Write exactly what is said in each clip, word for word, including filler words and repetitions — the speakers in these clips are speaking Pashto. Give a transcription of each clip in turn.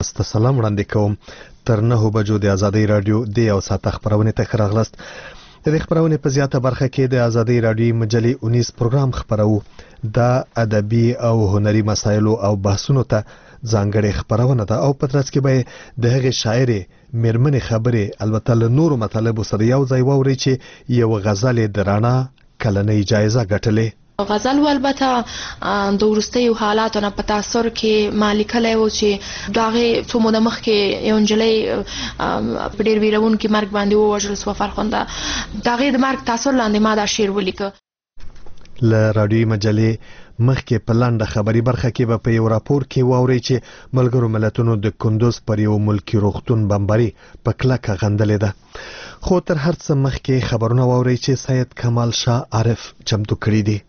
ست سلام وړاندې کوم. تر نهو بجو د ازادۍ رادیو د یو ساعت خبرونه ته راغلاست. د خبرونه په زیاته برخه کې د ازادۍ رادیو مجلې اونیس پروګرام خبرو د ادبي او هنري مسایلو او بحثونو ته ځانګړې خبرونه ده او په ترڅ کې به د هغې شاعرې میرمنې خبرې البته له نورو مطالبو سره یو ځای واوري چې یو غزل د رڼا کلنۍ جایزه ګټلې. غزل و البته د وروستیو حالاتو نه په تاثر کې ما لیکلی و چې د هغې څو موده مخکې یو نجلۍ په ډېر ویرونکي مرګ باندې ووژل سوه. فرخنده د هغې د مرګ تاثر لاندې ما دا شعر ولیکه. له راډیوي مجلې مخکې په لنډه خبري برخه کې به په یو راپور کې واورئ چې ملګرو ملتونو د کندوز پر یو ملکي روغتون بمباري په کلکه غندلې ده. خو تر هر څه مخکې خبرونه واورئ چې سید کمال شاه عارف چمتو کړي دي.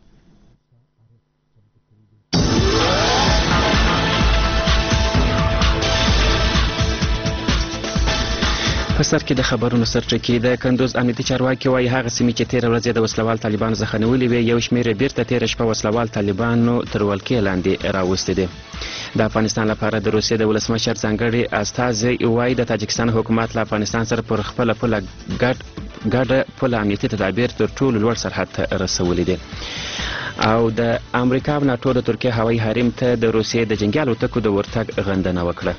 په سر کې د خبرونو سرچکې د کندوز امنیتي چارواکي وایي هغه سیمې چې تېره ورځ د وسلوال طالبانو څخه نیولې وې یو شمېر یې بیرته تېره شپه وسلوال طالبانو تر ولکې لاندې راوستې دي. د افغانستان لپاره د روسیې د ولسمشر ځانګړي استازی وایي د تاجکستان حکومت له افغانستان سره پر خپله پوله ګډه پوله امنیتي تدابیر تر ټولو لوړ سرحد ته رسولي دي. او د امریکا او ناټو د ترکیې هوایي حریم ته د روسیې د جنګي الوتکو د ورتګ غندنه وکړه.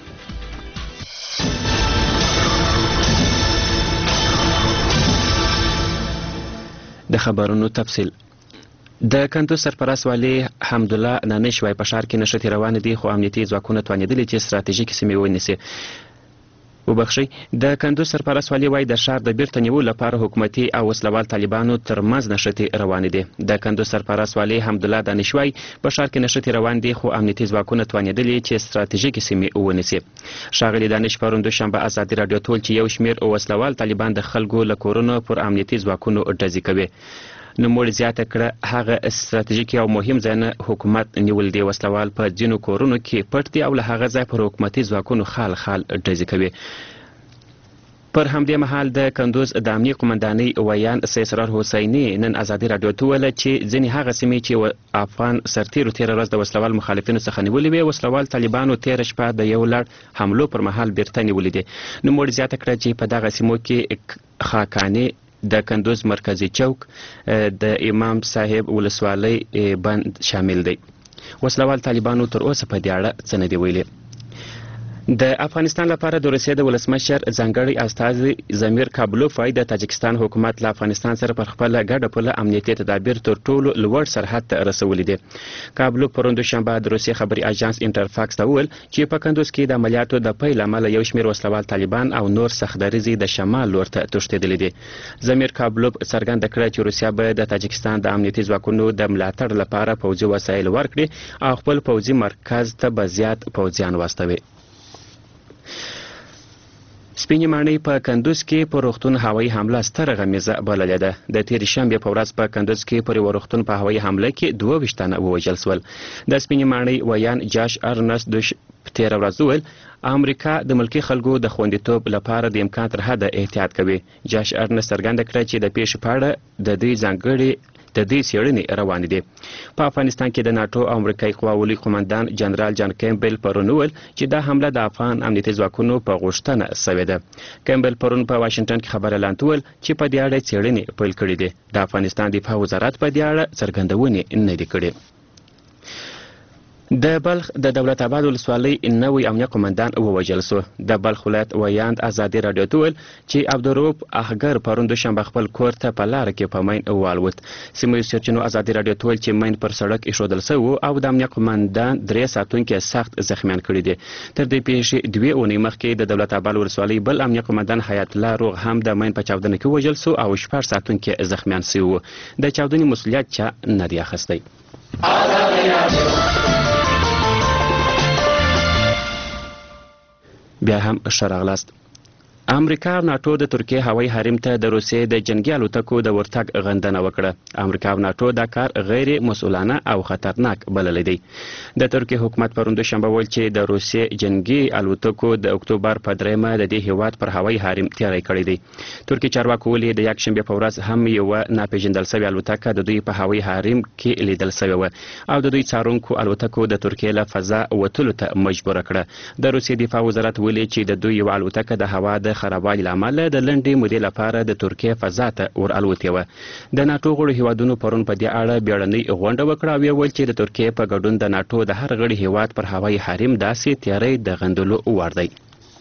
د خبرونو تفصیل. د کندوز سرپرست والي حمدالله نانش وایي په ښار کې نښتې روانې دي خو امنیتي ځواکونه توانېدلي چې ستراتیژیکې سیمې ونیسي. وبخښئ د کندوز سرپرست والي وایي د ښار د بیرته نیولو لپاره حکومتي او وسلوال طالبانو ترمنځ نښتې روانې دي. د کندوز سرپرست والي حمدالله دانش وایي په ښار کې نښتې روان دي خو امنیتي ځواکونه توانېدلي چې ستراتیژیکې سیمې ونیسي. ښاغلي دانش پرون دوشنبه ازادي راډیو ته وویل چې یو شمېر وسلوال طالبان د خلکو له کورونو پر امنیتي ځواکونو ډزې کوي. نوموړي زیاته کړه هغه ستراتیژیکي او مهم ځایونه حکومت نیول دي. وسلوال په ځینو کورونو کې پټ دي او له هغه ځای پر حکومتي ځواکونو خال خال ډزې کوي. پر همدې مهال د کندوز د امنیې قمندانۍ ویان سیسرار حسیني نن ازادي راډیو ته وویله چې ځینې هغه سیمې چې افغان سرتیرو تېره ورځ د وسلوال مخالفینو څخه نیولې وې وسلوال طالبانو تېره شپه د یو لړ حملو پر مهال بیرته نیولې دي. نوموړي زیاته کړه چې په دغه سیمو کې خاکانې د کندوز مرکزي چوک د امام صاحب ولسوالۍ بند شامل دی. وسلوال طالبانو تر اوسه په دې اړه څه نه دي ویلي. د افغانستان لپاره د روسیې د ولسمشر ځانګړي استازی زمیر کابلوف وایي د تاجکستان حکومت له افغانستان سره پر خپله ګډه پوله امنیتي تدابیر تر ټولو لوړ سرحد ته رسولي دي. کابلوف پرون دوشنبه د روسیې خبري اژانس انټرفاکس ته وویل چې په کندوز کې د عملیاتو د پیل له امله یو شمېر وسلوال طالبان او نور سختدریځي د شمال لور ته تښتېدلي دي. زمیر کابلوف څرګنده کړه چې روسیه به د تاجکستان د امنیتي ځواکونو د ملاتړ لپاره پوځي وسایل ورکړي او خپل پوځي مرکز ته به زیات پوځیان واستوي. سپینې ماڼۍ په کندوز کې په روغتون هوایي حمله ستره غمیزه بللې ده. د تېرې شنبې په ورځ په کندوز کې پر یوه روغتون په هوایي حمله کې دوه ویشت تنه ووژل سول. د سپینې ماڼۍ ویان جاش ارنست دوش تېره ورځ وویل امریکا د ملکي خلکو د خوندیتوب لپاره د امکان تر حده احتیاط کوي. جاش ارنست څرګنده کړه چې د پیښې په اړه د دوی ځانګړي د دې څېړنې روانې دي. په افغانستان کې د ناټو او امریکایي قواو لوی قمندان جنرال جان کیمبل پرون وویل چې دا حمله د افغان امنیتي ځواکونو په غوښتنه سوې ده. کیمبل پرون په واشنګټن کې خبر اعلان وویل چې په دې اړه څېړنې پیل کړې دي. د افغانستان دفاع وزارت په دې اړه څرګندونې نه دي کړې. د بلخ د دولت آباد ولسوالۍ نوی امنیه قمندان ووژل سو. د بلخ ولایت ویاند ازادي راډیو ته وویل چې عبدالرؤف احګر پرون دوشنبه خپل کور ته په لاره کې په مین والوت. سیمه ییزو سرچینو ازادي راډیو ته وویل چې مین پر سړک ایښودل سوی او د امنیه قمندان درې ساتونکي سخت زخمیان کړي دي. تر دې پیښې دوې اونۍ مخکې د دولت آباد ولسوالۍ بل امنیه قمندان حیات الله روغ هم د مین په چاودنه کې ووژل سو او شپږ ساتونکي زخمیان سوي وو. د چاودنې مسؤلیت چا نه دی اخیستی. بیا هم ښه راغلاست. امریکا او ناتو د ترکیه هوایي حریم ته د روسیې د جنگي الوتکو د ورتګ غندنه وکړه. امریکا او ناتو دا کار غیر مسؤلانه او خطرناک بللی دی. د ترکیه حکومت پرون دوشنبه ویل چې د روسیې جنگي الوتکو د اکتوبر په دریمه د دې هیواد پر هوایي حریم تیاری کړی دی. ترکیه چارواکو ویلي د یکشنبې په ورځ هم یوه ناپېژندل سوې الوتکه د دوی په هوایي حریم کې لیدل سوې وه او د دوی څارونکو الوتکو د ترکیې له فضا وتلو ته مجبوره کړه. د روسیې دفاع وزارت ویلي چې د دوی یوه الوتکه د هوا د خرابوالي له امله د لنډې مودې لپاره د ترکیې فضا ته ور الوتې وه. د ناټو غړو هیوادونو پرون په دې اړه بیړنۍ غونډه وکړه او ویل چې د ترکیې په ګډون د ناټو د هر غړي هیواد پر هوایي حریم داسې تیاری د غندلو وړ دی.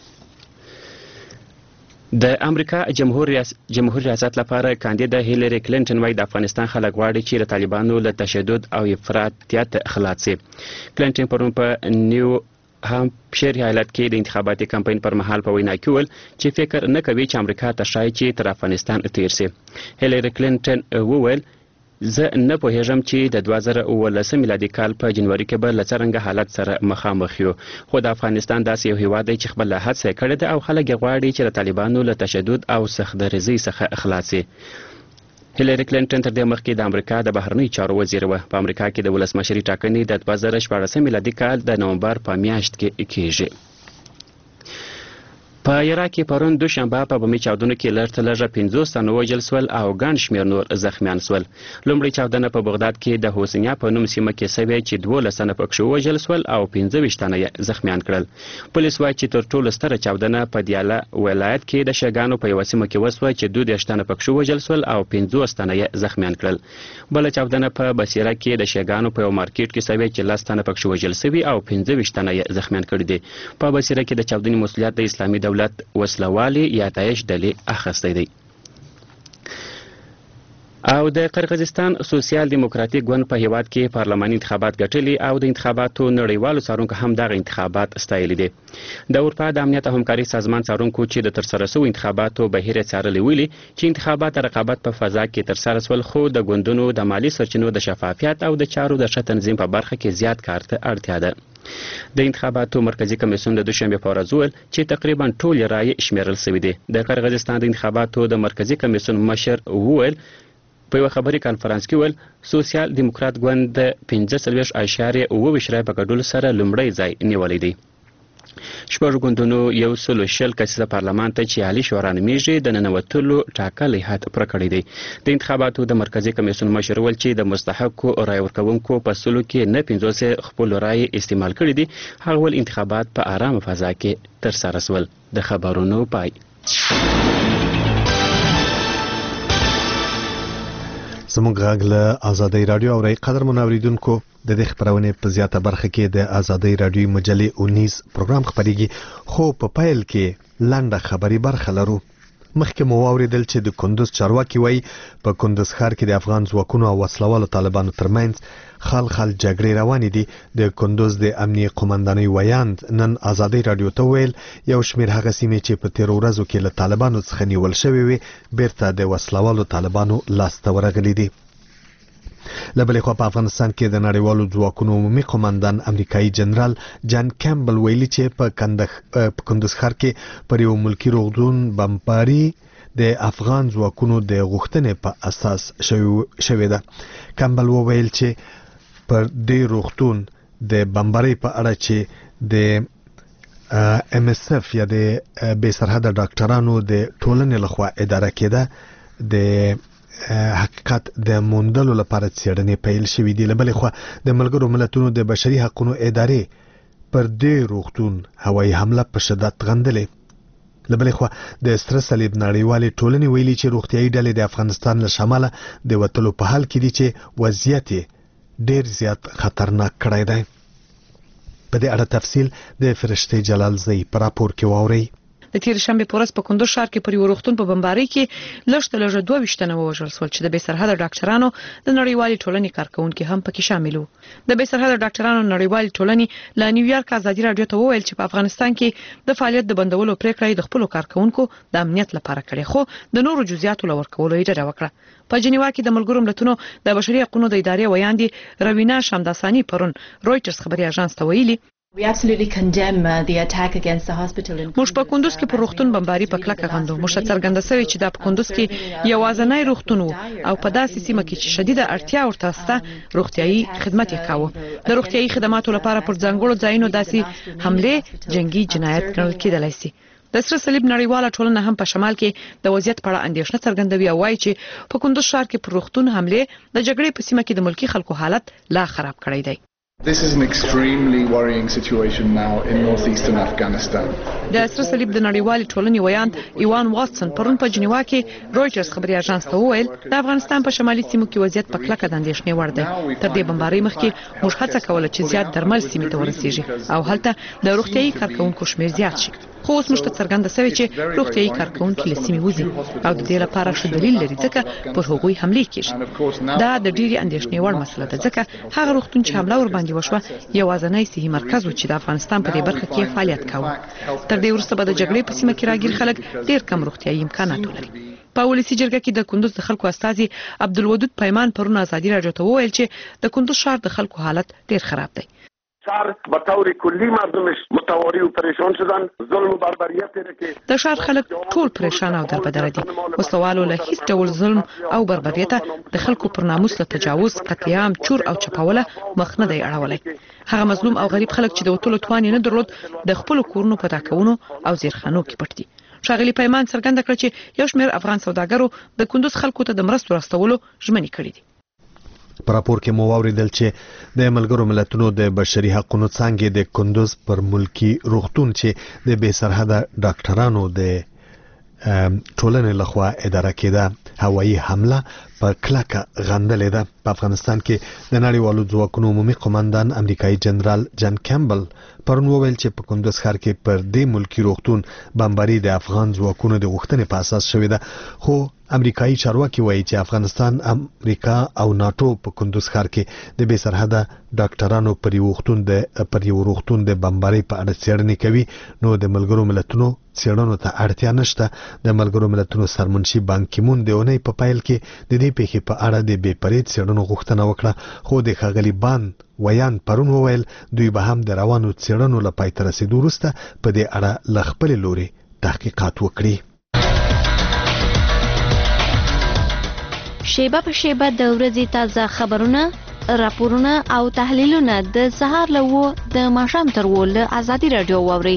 د امریکا جمهور ریاست جمهور ریاست لپاره کاندیده هیلری کلینټن وايي د افغانستان خلک غواړي چې د طالبانو له تشدد او افراطیت خلاص شي. کلینټن پرون په نیو هامپشیر ایالت کې د انتخاباتي کمپاین پر مهال په وینا کې ویل چې فکر نه کوي چې امریکا ته شای چې تر افغانستان تیر شي. هیلری کلینټن وویل زه نه پوهیږم چې د دوه زره اوولسم میلادي کال په جنوري کې به له څرنګه حالت سره مخامخ یو، خو د افغانستان داسې یو هیواد دی چې خپله هڅه کړې ده او خلک یې غواړي چې د طالبانو له تشدد او سختدریزۍ څخه خلاص شي. هیلری کلینټن تر دې مخکې د امریکا د بهرنیو چارو وزیر وه. په امریکا کې د ولسمشري ټاکنې د دوه زره شپاړسم میلادي کال د نومبر په میاشت کې کیږي. په عراق کې پرون دوشنبه په بمي چاودنو کې لږ تر لږه پنځوس تنه وژل سول او ګڼ شمېر نور زخمیان سول. لومړۍ چاودنه په بغداد کې د حسینیه په نوم سیمه کې سوې چې دولس تنه پکښې وژل سول او پنځه ویشت تنه یې زخمیان کړل. پولیس وایي چې تر ټولو ستره چاودنه په دیاله ولایت کې د شګانو په یوه سیمه کې وسوه چې دوه دېرش تنه پکښې وژل سول او پنځوس تنه یې زخمیان کړل. بله چاودنه په بصیره کې د شګانو په یو مارکیټ کې سوې چې لس تنه پکښې وژل سوي او پنځه ویشت تنه یې زخمیان کړي دي. په بصیره کې د چاودنې مسؤلیت د اسلامي دولت وسله والی یا داعش ډلې اخیستی دی. او د قرغیزستان سوسیال دیموکراتیک ګوند په هیواد کې پارلماني انتخابات ګټلي او د انتخاباتو نړیوالو څارونکو هم دغه انتخابات ستایلي دي. د اروپا د امنیت او همکارۍ سازمان څارونکو چې د ترسره سوو انتخاباتو بهیر یې څارلی ویلي چې انتخابات د رقابت په فضا کې ترسره سول، خو د ګوندونو د مالي سرچینو د شفافیت او د چارو د ښه تنظیم په برخه کې زیات کار ته اړتیا ده. د انتخاباتو مرکزی کمیسیون د دوشنبه په ورځ وویل چې تقریبا ټول رایې شمیرل شوي دي. د قرغیزستان د انتخاباتو د مرکزی کمیسیون مشر وویل په یوه خبري کانفرانس کې ویل سوسیال دیموکرات ګوند د پنځه څلوېښت اعشاریه اووه ویشت رایې په ګډون سره لومړی ځای نیولی دی. شپږ ګوندونو یو سل او شل کسیزه پارلمان ته چې عالي شورا نومیږي د ننوتلو ټاکلی حد پوره کړی دی. د انتخاباتو د مرکزي کمیسیون مشر ویل چې د مستحقو رایې ورکوونکو په سلو کې نه پنځوس خپل رایې استعمال کړي دي. هغه ویل انتخابات په ارامه فضا کې ترسره سول. د خبرونو پای. زموږ غږ له ازادۍ راډیو اورئ. قدر منوریدونکو د دې خبرونې په زیاته برخه کې د ازادۍ راډیو مجلې اونیز پروګرام خبريږي، خو په پایل کې لنډه خبري برخه لرو. مخکې مو واوریدل چې د کندوز چارواکي وایي په کندوز ښار کې د افغان ځواکونو او وسلوالو طالبانو ترمنځ خال خال جګړې روانې دي. د کندوز د امنیه قومندانۍ ویاند نن ازادۍ راډیو ته ویل یو شمېر هغه سیمې چې په تیرو ورځو کې له طالبانو څخه نیول شوې وې بیرته د وسلوالو طالبانو لاسته ورغلي دي. له بلې خوا په افغانستان کې د نړیوالو ځواکونو عمومي قومندان امریکایي جنرال جان کیمبل ویلي چې په کندوز ښار کې پر یو ملکي روغتون بمباري د افغان ځواکونو د غوښتنې په اساس شوې ده. کیمبل وویل چې پر دې روغتون د بمباري په اړه چې د ام اس اف یا د بې سرحده ډاکټرانو د ټولنې لخوا اداره کېده د حقیقت د موندلو لپاره څېړنې پیل شوې دي. له بلې خوا د ملګرو ملتونو د بشري حقونو ادارې پر دې روغتون هوایي حمله په شدت غندلې. له بلې خوا د سره صلیب نړیوالې ټولنې ویلي چې روغتیایي ډلې د افغانستان له شماله د وتلو په حال کې دي چې وضعیت ډېر زیات خطرناک کړی دی. په دې اړه تفصیل د فرشتې جلالزۍ په راپور کې واورئ. د تیر شنبه په ورځ په کندوز ښار کې پر یو روغتون په بمبارۍ کې لږ تر لږه دوه ویشت تنه ووژل شول چې د بې سرحده ډاکټرانو د نړیوالې ټولنې کارکونکي هم پکې شامل وو. د بې سرحده ډاکټرانو نړیوالې ټولنې له نیویارک ازادي راډیو ته وویل چې په افغانستان کې د فعالیت د بندولو پریکړه د خپل کارکونکو د امنیت لپاره کړې، خو د نورو جزئیاتو لور کولو یې ډډه وکړه. په جنیوا کې د ملګرو ملتونو د بشري حقوقو د ادارې ویاندې روینا شامداسانی پرون رويټرز خبري اژانس ته ویلي موږ په کندوز کې پر روغتون بمباري په کلکه غندو. موږ څرګنده سوي چې دا په کندوز کې یوازینی روغتون وو او په داسې سیمه کې چې شدیده اړتیا ورته سته روغتيایي خدمات یې کاوه. د روغتيایي خدماتو لپاره پر ځانګړو ځایونو داسې حمله جنگي جنایت ګڼل کېدلای شي. د سره صلیب نړیواله ټولنه هم په شمال کې د وضعیت په اړه اندېښنه څرګندوي او وایي چې په کندوز ښار کې پر روغتون حمله د جګړې په سیمه کې د ملکی خلکو حالت لا خراب کړی دی. This is an extremely worrying situation now in northeastern Afghanistan. د سره صلیب د نړیوالې ټولنې ویاند ایوان واتسون پرون په جنیوا کې رويټرز خبري اژانس ته وویل د افغانستان په شمالي سیمو کې وضعیت په کلکه د اندېښنې وړ دی. تر دې بمبارۍ مخکې موږ هڅه کوله چې زیات درمل سیمې ته ورسیږي او هلته د روغتيایي کارکونکو شمیر زیات شي. خو اوس موږ ته څرګنده شوی چې روغتيایي کارکونکو له سیمې وځي او د دې لپاره ښه دلیل لري ځکه پر هغوی حمله کیږي. دا د ډېری اندېښنې وړ مسله ده ځکه هغه روغتون چې حمله ور باندې وشوه یوازینی صحي مرکز و چې د افغانستان په دې برخه کې فعالیت کاوه. تر دې وروسته به د جګړې په سیمه کې راګیر خلک ډېر کم روغتيایي امکانات ولري. په ولسی جرګه کې د کندوز د خلکو استازي عبدالودود پیمان پرون ازادي راډیو ته وویل چې د کندوز ښار د خلکو حالت ډېر خراب دی. شهر به طور کلی مردمش متواری و پریشان شدن. ظلم و بربریت د ښار خلک ټول پریشان او دربدره دي. وسوالو له هیڅ ډول ظلم او بربریت د خلکو پر ناموس له تجاوز، قتل عام، چور او چپاوله مخ نه دی اړولای. هغه مظلوم او غریب خلک چې د وټولو توان نه درلود د خپل کورونو په تاکونو او زیرخانو کې پټ دي. ښاغلي پیمان څرګنده کړ چې یو شمېر افغان سوداګرو د کندوز خلکو ته د مرستو راستولو ژمنې کړې دي. په راپور کې مو واوریدل چې د ملګرو ملتونو د بشري حقوقو څنګه د کندوز پر ملکی روغتون چې د بې سرحده ډاکټرانو د ټولنې لخوا اداره کېده هوایي حمله په کلکه غندلې ده. په افغانستان کې د نړیوالو ځواکونو عمومي قوماندان امریکایي جنرال جان کیمبل پرون وویل چې په کندوز ښار کې پر دې ملکی روغتون بمباري د افغان ځواکونو د غوښتنې په اساس شوې ده. خو امریکایي چارواکي وایي چې افغانستان، امریکا او ناتو په کندوز ښار کې د بې سرحده ډاکټرانو پر یو وختون د پر یو وختون د بمبارۍ په اړه څېړنې کوي. نو د ملګرو ملتونو څېړنو ته اړتیا نشته. د ملګرو ملتونو سرمنشي بان کی مون د اونۍ په پایل کې د دې پیښې په اړه د بې پرید څېړنو غوښتنه وکړه. خو د ښاغلي بان ویان پرون وویل دوی به هم د روانو څېړنو له پای ته رسیدو وروسته په دې اړه له خپلې لوري تحقیقات وکړي. شیبه په شیبه د ورځې تازه خبرونه، راپورونه او تحلیلونه د سهار له و د ماښام تر و له ازادي راډیو واورئ.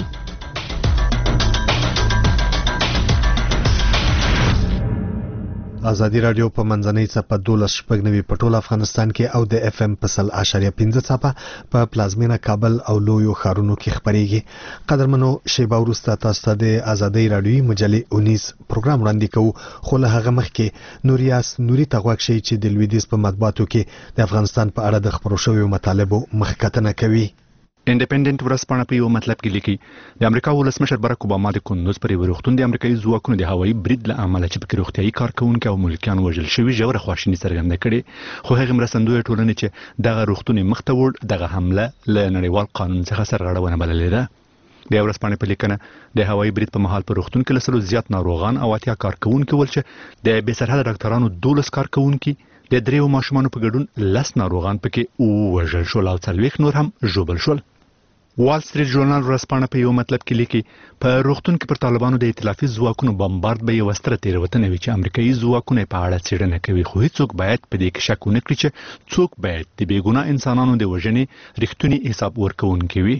ازادي راډیو په منځنۍ څپه دولس شپږ نوي په ټول افغانستان کې او د اف ام په سل اشاریه پنځه څپه په پلازمینه کابل او لویو ښارونو کې خبرېږي. قدرمنو شیبه وروسته تاسو ته د ازادي راډیوي مجلې اونیس پروګرام وړاندې کوو. خو له هغه مخکې نوریاس نوري ته غوږ شئ چې د لویدیځ په مطبوعاتو کې د افغانستان په اړه د خبرو شویو مطالبو مخکتنه کوي. انډیپندنت ورځپاڼه په یو مطلب کې لیکي د امریکا ولسمشر باراک اوباما د کندوز پر یو روغتون د امریکایي ځواکونو د هوایي برید له امله چې پکې روغتيایي کارکونکو او ملکیان وژل شوي ژوره خواشیني څرګنده کړې. خو هغه مرستندوی ټولنې چې دغه روغتون مخ ته وړ دغه حمله له نړیوال قانون څخه سرغړونه بللې ده. د ورځپاڼې په لیکنه د هوایي برید په مهال په روغتون کې لسلو زیات ناروغان او اتیا کارکونکو ول چې د بې سرحده ډاکټرانو دولس کارکونکو د دریو ماشومانو په ګډون لس ناروغان پکې وژل شول او څلوېښت نور هم ژوبل شول. وال سټریټ ژورنال ورځپاڼه په یو مطلب کې لیکي په روغتون کې پر طالبانو د ائتلافي ځواکونو بمبارد به یو ستره تیروتنه وي چې امریکایي ځواکونه په اړه څېړنه کوي. خو هیڅوک باید په دې کې شک ونه کړي چې څوک باید د بېګناه انسانانو د وژنې رښتونی حساب ورکوونکی وي.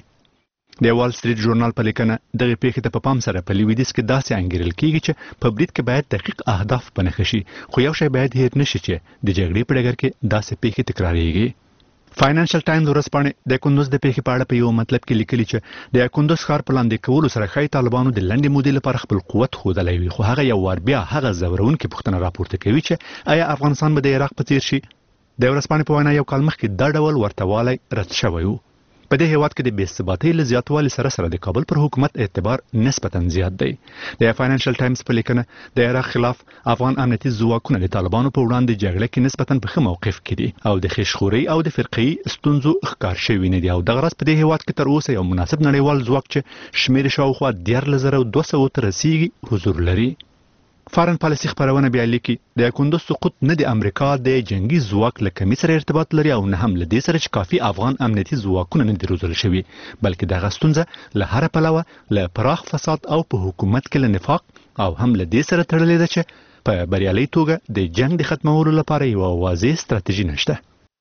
د وال سټریټ ژورنال په لیکنه دغه پیښې ته په پام سره په لویدیځ کې داسې انګیرل کیږي چې په برید کې باید دقیق اهداف پنهخ شي. خو یو شی باید هېر نشي چې د جګړې په ډګر کې داسې پیښې تکراریږي. فاینانشل ټایمز ورځپاڼه د کندوز د پیښې په اړه په یو مطلب کې لیکلي چې د کندوز ښار په لاندې کولو سره ښایي طالبانو د لنډې مودې لپاره خپل قوت ښودلی وي. خو هغه یو وار بیا هغه ځورونکې پوښتنه راپورته کوي چې آیا افغانستان به د عراق په څیر شي؟ د ورځپاڼې په وینا یو کال مخکې دا ډول ورته والی رد شوی و. په دې هیواد کې د بې ثباتۍ له زیاتوالي سره سره د کابل پر حکومت اعتبار نسبتا زیات دی. د فاینانشل ټایمز په لیکنه د عراق خلاف افغان امنیتي ځواکونه د طالبانو په وړاندې جګړه کې نسبتا په ښه موقف کې دي او د خیشخورۍ او د فرقي ستونزو ښکار شوي نه دي او دغه راز په دې هیواد کې تر اوسه یو مناسب نړیوال ځواک چې شمېر شاوخوا دیارلس زره دوه سوه ته رسیږي حضور لري. فارن پالیسي خبرونه بیا لیکي د کندوز سقوط نه د امریکا د جنگي ځواک له کمی سره ارتباط لري او نه هم له دې سره چې کافي افغان امنیتي ځواکونه نه دي روزل شوي بلکې دغه ستونزه له هر پلوه له پراخ فساد او په حکومت کې له نفاق او هم له دې سره تړلې ده چې په بریالي توګه د جنگ د ختمولو لپاره یو واضح ستراتیژي نشته.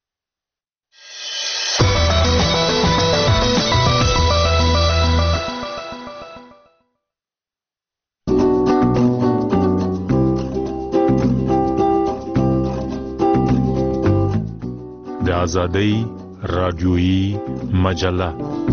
د آزادۍ رادیویی مجله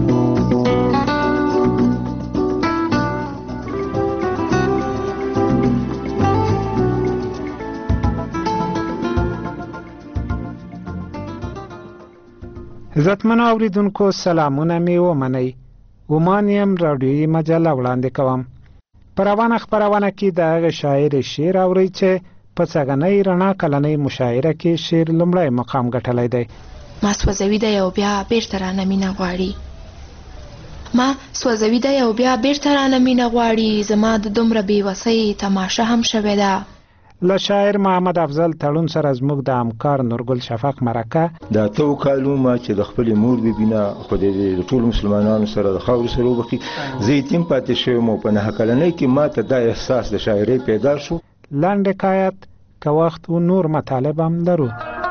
عزتمنو اوریدونکو سلامونه می ومنئ. ومانیم رادیویی مجله وړاندې کوم. په روانه خپرونه کې د هغه شاعر شعر اورئ چې په څګنۍ رڼا کلنۍ مشاعره کې شعر لومړی مقام ګټلی دی. ما سوځوي دی او بیا بیرته رانه مینه غواړي. ما سوځوي دی او بیا بیرته رانه مینه غواړي. زما د دومره بېوسۍ تماشه هم شوې ده. له شاعر محمد افضل تړون سره زموږ د همکار نورګل شفق مرکه دا تو کالو ما چې د خپل مور ببینه خو د ټول مسلمانانو سره د خاور سره وبخي زه یتیم پاتې شوم او په نه کلنۍ کې ما ته دا احساس د شاعرۍ پیدا شو. لاندې حکایت که وخت و نور مطالب هم لرو.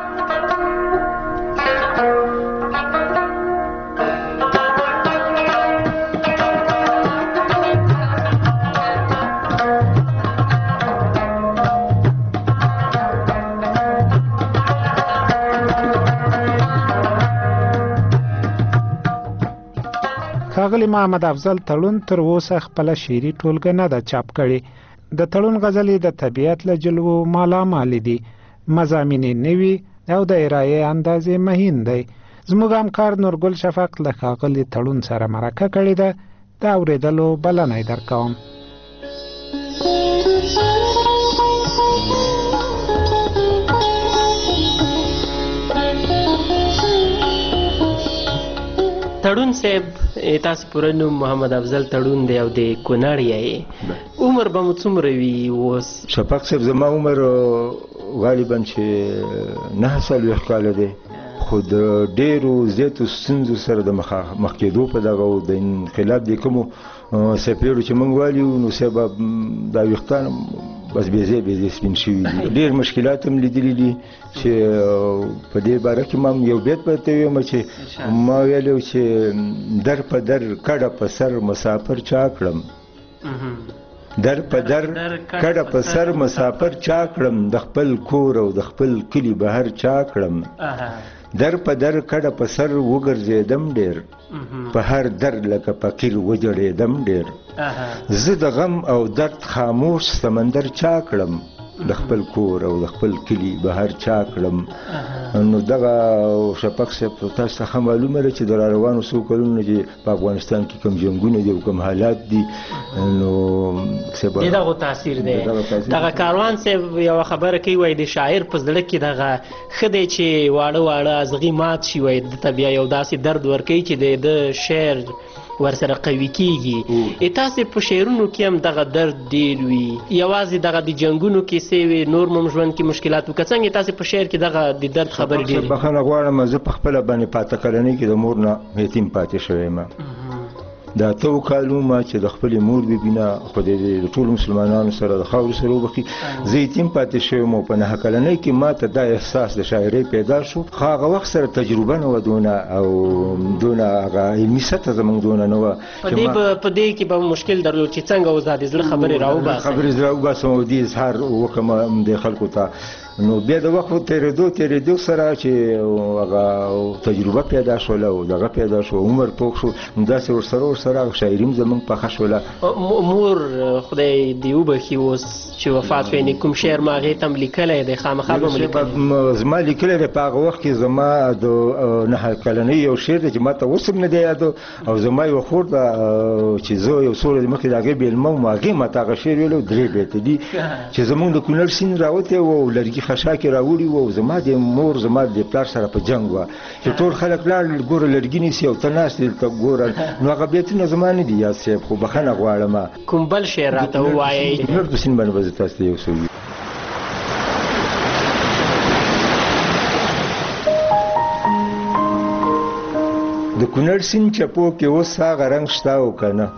ښاغلي محمد افضل تړون تر اوسه خپله شعري ټولګه نه ده چاپ کړې. د تړون غزلې د طبیعت له جلوو مالامال دي. مضامین یې نوي او د ارایې اندازې مهین دی. زموږ همکار نورګل شفق له ښاغلي تړون سره مرکه کړې ده. د اورېدلو بلنه یې درکوم. تړون صاحب تاسو پوره نوم محمد افضل تړون دی او د کونړ یې عمر به مو څومره وي اوس؟ شفق صاحب زما عمر غالبا چې نهه څلوېښت کاله دی خو د ډېرو زیاتو ستونزو سره د مخ کېدو په دغه د انقلاب د کومو سپېړو چې موږ والي نو صاحب دا ویښتان بس بېځای بېځای سپین شوي دي. ډېر مشکلات هم لیدلي دي چې په دې باره کې ما یو بیت ورته ویم چې ما ویلی چې در په در کډه په سر مسافر چا کړم در په در کډه په سر مسافر چا کړم د خپل کور او د خپل کلي بهر چا کړم در په در کډه په سر وګرځېدم ډېر په هر در لکه فقیر وجړېدم ډېر زه د غم او درد خاموش سمندر چا کړم د خپل کور او د خپل کلي بهر چا کړم. نو دغه شفق صاحب تاسو ته معلومه ده چې د راروانو څو کلونو چې په افغانستان کې کوم جنګونه دي او کوم حالات دي نو دغه تاثیر دی. دغه کاروان صاحب یوه خبره کوي وایي د شاعر په زړه کې دغه ښه دی چې واړه واړه ازغي مات شي وایي دته بیا یو داسې درد ورکوي چې د شعر ورسره قوي کیږي. تاسو په شعرونو کې هم دغه درد ډېر وي یوازې دغه د جنګونو کې سوي نور مم ژوند کې مشکلات و که څنګه تاسو په شعر کې دغه د درد خبرې ډېرې بخښنه غواړم زه په خپله باندې پاته کلنۍ کې د مور نه یتیم پاتې شوی یم. دا تو کالو ما چې د خپلې مور ببینه خو د ټولو مسلمانانو سره د خاورو سره وبخي زه یتیم پاتې شوم او په نهه کلنۍ کې ما ته دا احساس د شاعرۍ پیدا شو. خو هغه وخت سره تجربه نه وه دونه او دونه هغه علمي سطحه زموږ دونه نه وه. په دې کې به مشکل درلود چې څنګه اوس دا د زړه خبرې راوباسئ خبرې راوباسم او دې اظهار وکړم د خلکو ته. نو بیا د وخت تېرېدو تېرېدو سره چې هغه تجربه پیدا شوله او دغه پیدا شو عمر پوخ شو نو داسې ورسره ورسره شاعري هم زموږ پخه شوله. مور خدای دې وبخي اوس چې وفات شوی کوم شعر ما هغې ته هم لیکلی دی خامخا به مو لیکلی زما لیکلی دی په هغه وخت کې زما د نهه کلنۍ یو شعر دی چې ما ته اوس هم نه دی یادو او زما یوه خور ده چې زه یو څو ورځې مخکې د هغې بېلمه وم هغې ما ته هغه شعر ویلی درې بیته دي چې زموږ د کونړ سیند راوتی و او لرګي کې خشا کې راوړي وو زما د مور زما د پلار سره په جنگ و چې ټول خلک لاړ ګوره لرګینی سي او تناس دې ته ګوره نو هغه بیتونه زما نه دي یا صاحب خو بخنه غواړم کوم بل شی راته وایي نور په سین باندې تاسو ته یو څه د کونړ سیند چپو کې اوس هغه رنګ شته او که نه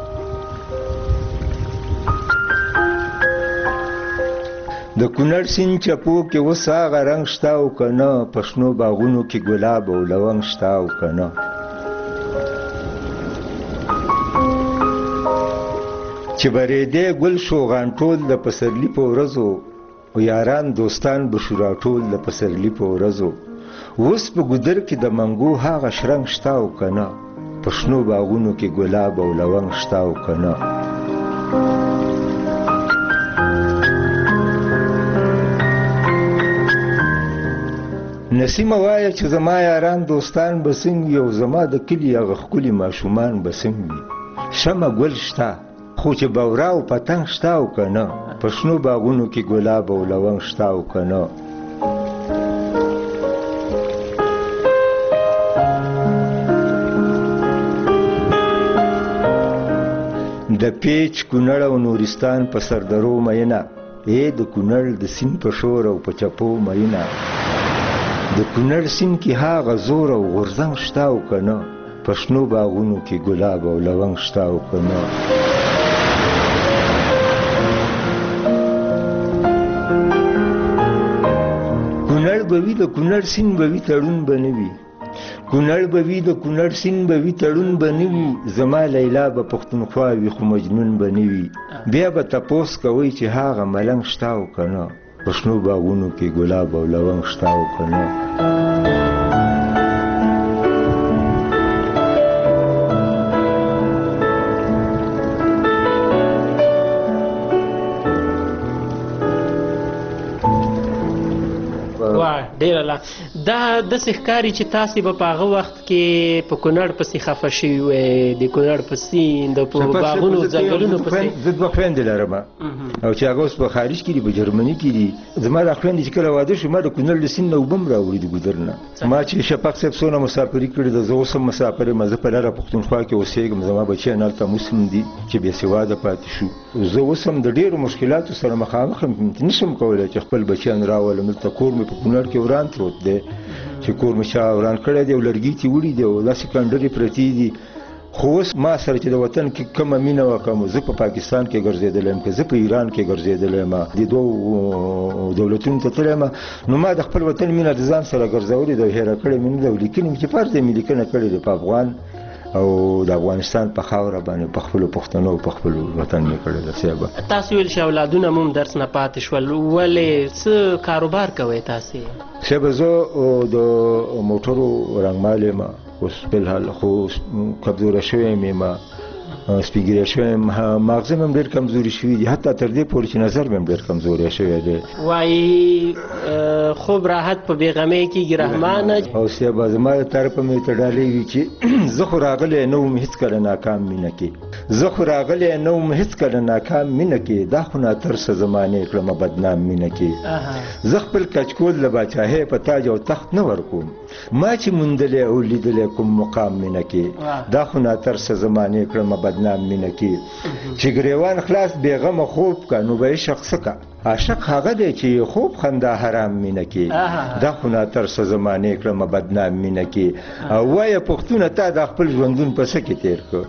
د کونړ سیند چپو کې اوس هغه رنګ شته او که نه په شنو باغونو کې ګلاب او لونګ شته او که نه چې برېدی ګل شوغان ټول د پسرلي په ورځو او یاران دوستان به شو راټول د پسرلي په ورځو اوس په ګودر کې د منګو هغه شرنګ شته او که نه په شنو باغونو کې ګلاب او لونګ شته او که نه نسیمه وایه چې زما یاران دوستان به څنګه وي او زما د کلي هغه ښکلي ماشومان به څنګه وي شمه ګل شته خو چې بورا او پتنګ شته او که نه په شنو باغونو کې ګلاب او لونګ شته او که نه د پیچ کونړ او نورستان په سردرو مینه ای د کونړ د سیند په شور او په چپو مینه د کونړ سیند کې هغه زور او غورځنګ شته او که نه په شنو باغونو کې ګلاب او لونګ شته او که نه کونړ به وي د کونړ سیند به وي تړون به نه وي کونړ به وي د کونړ سیند به وي تړون به نه وي زما لیلا به پښتونخوا وي خو مجنون به نه وي بیا به تپوس کوئ چې هغه ملنګ شته او که نه په شنو باغونو کې ګلاب او لونګ شته او که نه ډیره لا دا د ښکاری چې تاسو به په هغه وخت کې په کونړ پسې خفه شوي وئ د کونړ په سیند په باغونو ځنګلونو پسې زه دوه خویندې لرم او چې هغه اوس په خارج کې دي په جرمني کې دي زما دا خویندې چې کله واده شو ما د کونړ د سیند نه اوبه هم راوړي د ګودر نه ما چې شفق صاحب څونه مسافري کړې ده زه اوس هم مسافر یم زه په لاره پښتونخوا کې اوسېږم زما بچیان هلته مسلم دي چې بېسواده پاتې شو زه اوس هم د ډېرو مشکلاتو سره مخامخ یم نشم کولی چې خپل بچیان راولم دلته کور مې په کونړ کې وران پروت دی چې کور مې چا وران کړی دی او لرګي ترې وړي دي او داسې کنډرې پرتې دي خو اوس ما سره چې د وطن کې کومه مینه وه کوم زه په پاکستان کې ګرځېدلی یم که زه په ایران کې ګرځېدلی یم د دوو دولتونو ته تللی یم نو ما د خپل وطن مینه د ځان سره ګرځولې ده هېره کړې مې نه ده او لیکنې مې چې فرض دی مې لیکنه کړې ده په افغان او د افغانستان په خاوره باندې په خپلو پښتنو او په خپل وطن مې کړې ده صاحبه تاسو ویل چې اولادونه مو هم درس نه پاتې شول ولې څه کاروبار کوئ تاسې صاحبه زه د موټرو رنګمال یم اوس فلحال خو کمزوره شوی یم سپیګیری شوی یم مغزه مې هم ډېر کمزوري شوي دي حتی تر دې پورې چې نظر مې هم ډېر کمزوری شوی دی وایي خوب راحت په بېغمۍ کېږي رحمانه او صاحبه زما د طرفه مې ورته ډالۍ وي چې زه خو راغلی نه وم هېڅکله ناکام مینه کې زه خو راغلی نه وم هېڅکله ناکام مینه کې دا خو ناترسه زمانې کړمه بدنام مینه کې زه خپل کچکول د باچاهۍ په تاج او تخت نه ورکوم ما چې موندلی او لیدلی کوم مقام مینه کې دا خو ناترسه زمانې کړمه بدنام مینه کې چې ګریوان خلاص بېغمه خوب که نو به عشق څه که عاشق هغه دی چې خوب خندا حرام مینه کې دا خو ناترسه زمانې کړمه بدنام مینه کې او وایه پښتونه تا د خپل ژوندون په څه کې تېر کړ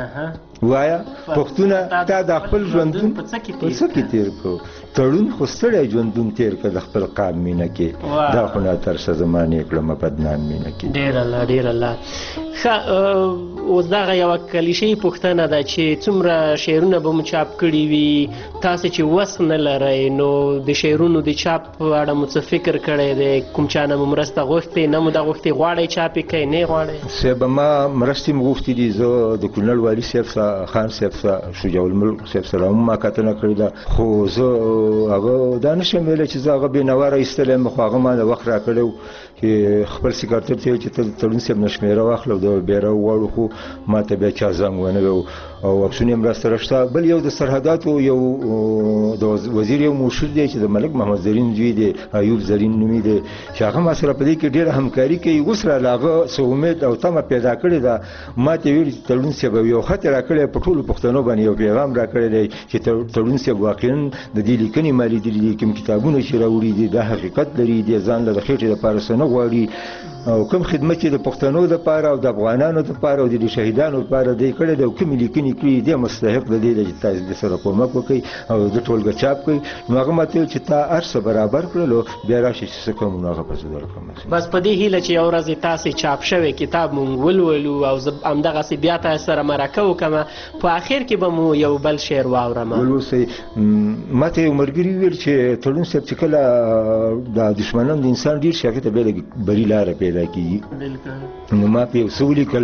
وایه پښتونه تا د خپل ژوندون په څه کې تېر کړ تړون خو ستړی ژوندون تېر کړه د خپل قام مینه کې دا خو ناترسه زمانې کړمه بدنام مینه کې ډېر الله ډېر الله ښه اوس دغه یوه کلیشهي پوښتنه ده چې څومره شعرونه به مو چاپ کړي وي تاسو چې وس نه لرئ نو د شعرونو د چاپ په اړه مو څه فکر کړی دی کوم چا نه مو مرسته غوښتې نه مو ده غوښتې غواړئ چاپ یې کوئ نه غواړئ صاحبه ما مرستې مې غوښتې دي زه د کونړ والي صاحب څخه خان صاحب څخه شجاع الملک صاحب سره هم ما کتنه کړې ده خو زه هغه دا نشم ویلی چې زه هغه بېنوا راایستلی یم خو هغه ما له وخت راکړی و چې خپل سکرتر ته یې چې ته د تړون صاحب نه شمېره واخله او د بیره وغواړو خو ما ته بیا چا زنګ ونه وی او عکسونه هم راسره شته. بل یو د سرحداتو یو د وزیر یو مشر دی چې د ملک محمد زرین زوی دی، ایوب زرین نومي دی، چې هغه ما سره په دې کې ډېره همکاري کوي. اوس را لاغه څه امید او تمه پیدا کړې ده. ما ته ویل چې تړون صاحب یو خط راکړی په ټولو پښتنو باندې یو پیغام راکړی دی چې تړون صاحب واقعا د دې لیکنې ما لیدلي دي، کوم کتابونه چې راوړي دي دا حقیقت لري، دې ځان له خېټې دپاره څه نه غواړي، او کوم خدمت چې د پښتنو دپاره او د افغانانو دپاره او د شهیدانو دپاره دی کړی دی او کومې لیکنې کړي دي مستحق د دې دی چې تاسو د سره کومک وکړئ او د ټولګه چاپ کړئ. نو هغه ما ته ویل چې تا هر څه برابر کړلو، بیا راشي چې څه کوم نو هغه پسې درکړم. بس په دې هیله چې یو ورځ تاسې چاپ شوی کتاب مونږ ولولو او زه همدغسې بیا تاسو سره مرکه وکړم، په آخر کې به مو یو بل شعر واورم. ولوسئ. ما ته یو ملګري ویل چې تړون صاحب چې کله د دشمنان د انسان ډېر شي هغې ته بیا د بري لاره پیدا کېږي. نو ما په یو څه ولیکل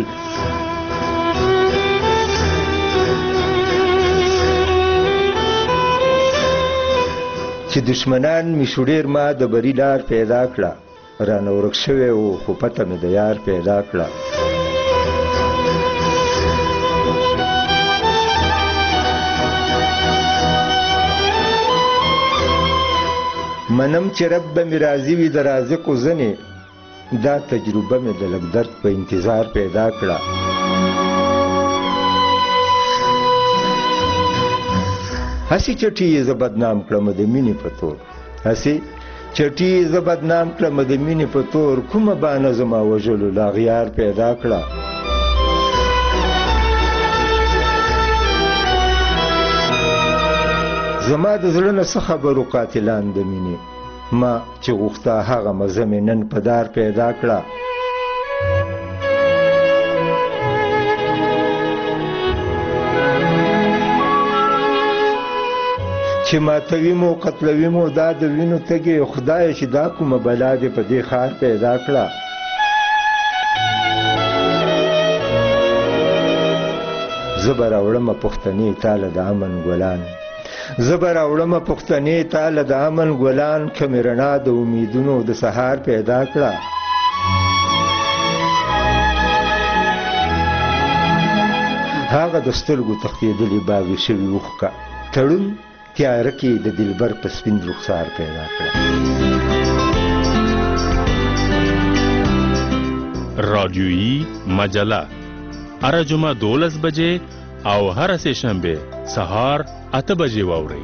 چې دشمنان مې شو ډېر ما د بري لار پیدا کړه، رانه ورک شوی و خو پته مې د یار پیدا کړه. منم چې رب به مې راضي وي د رازقو ځنې، دا تجربه مې د لږ درد په انتظار پیدا کړه. هسې چټي یې زه بدنام کړم د مینې په تور، هسې چټي یې زه بدنام کړم د مینې په تور، کومه بانه زما وژلو لا غیار پیدا کړه. زما د زړه نه څه خبرو قاتلان د مینې، ما چې غوښته هغه مزه مې نن په دار پیدا کړه. چې ماتوي مو قتلوي مو دا د وینو تږې، خدایه چې دا کومه بلا دې په دې ښار پیدا کړه. زه به راوړمه پښتنې تاله د امن ګلان، زه به راوړمه پښتنې تاله د امن ګلان، که مې رڼا د امیدونو د سهار پیدا کړه. هغه د سترګو تښتېدلې باغې شوي اوښکه، تړون تیاره کې د دلبر په سپین رخسار پیدا کړه. رادیویی مجله هره جمعه دولس بجې او هره سه شنبه سهار اته بجې واورئ.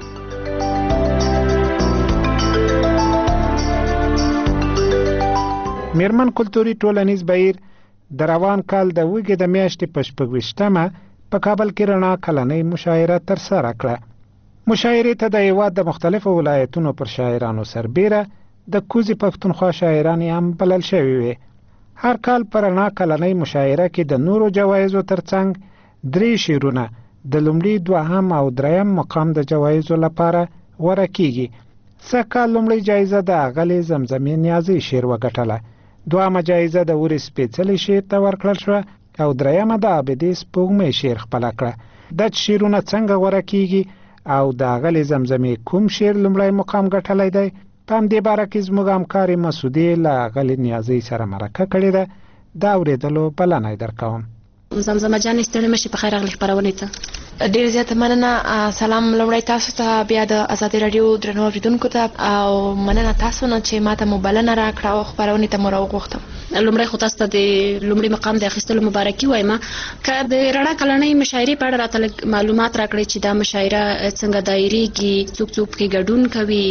میرمن کلتوري ټولنیز بهیر د روان کال د وګړي د میاشتې په شپږویشتمه په کابل کې رڼا کلنۍ مشاعره ترسره کړه. مشاعرې ته د هیواد د مختلفو ولایتونو پر شاعرانو سربیره د کوزي پښتونخوا شاعران هم بلل شوي وي. هر کال پر رڼا کلنۍ مشاعره کې د نورو جوایزو ترڅنګ درې شعرونه د لومړي، دوهم او دریم مقام د جوایزو لپاره غوره کیږي. سږ کال لومړۍ جایزه د اغلې زمزمې نیازۍ شعر وګټله، دوهمه جایزه د اورې سپېڅلي شعر ته ورکړل شوه او دریمه د عابدې سپوږمۍ شعر خپله کړه. دا شعرونه څنګه غوره کیږي او د اغلې زمزمې کوم شعر لومړی مقام ګټلی دی، په همدې باره کې زموږ همکارې مسودې له اغلې نیازۍ سره مرکه کړې ده. دا اورېدلو بلنه یې درکوم. زمزمه جانې ستړې مه شي، په خیر راغلې خپرونې ته. ډېر زیاته مننه. سلام لومړی تاسو ته، بیا د ازادي راډیو درنو اورېدونکو ته، او مننه تاسو نه چې ماته مو بلنه راکړه او خپرونې ته مو راوغوښتم. لومړی خو تاسو ته د لومړي مقام د اخیستلو مبارکي وایم. که د رڼا کلنۍ مشاعرې په اړه راته لږ معلومات راکړئ چې دا مشاعره څنګه دایریږي، څوک څوک پکې ګډون کوي،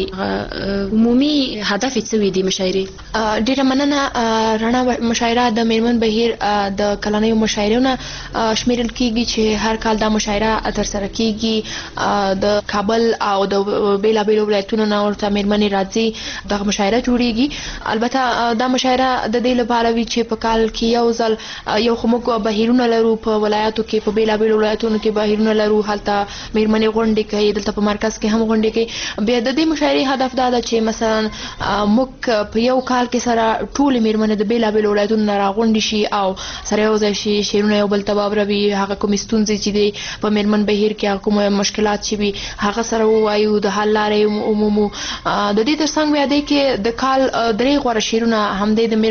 عمومي هدف یې څه وي د مشاعرې؟ ډېره مننه. رڼا مشاعره د میرمن بهیر د کلنیو مشاعرو نه شمیرل کیږي چې هر کال دا مشاعره ترسره کیږي. د کابل او د بیلابیلو ولایتونو نه ورته میرمنې راځي، دغه مشاعره جوړیږي. البته دا مشاعره د دې لپاره وي چې په کال کې یو ځل یو خو موږ بهیرونه لرو، په ولایاتو کې په بیلابیلو ولایتونو کې بهیرونه لرو، هلته میرمنې غونډې کوي، دلته په مرکز کې هم غونډې کوي. بیا د دې مشاعرې هدف دا ده چې مثلا موږ په یو کال کې سره ټولې میرمنې د بیلابیلو ولایتونو نه راغونډې شي او سره یو ځای شي، شعرونه یو بل ته واوروي، هغه کومې ستونزې چې دي په میرمن بهیر کې، کوم مشکلات چې وي هغه سره ووایو، د حل لارې عمومو. د دې ترڅنګ بیا دی کې د کال درې غوره شعرونه همدې د میرمن بهیر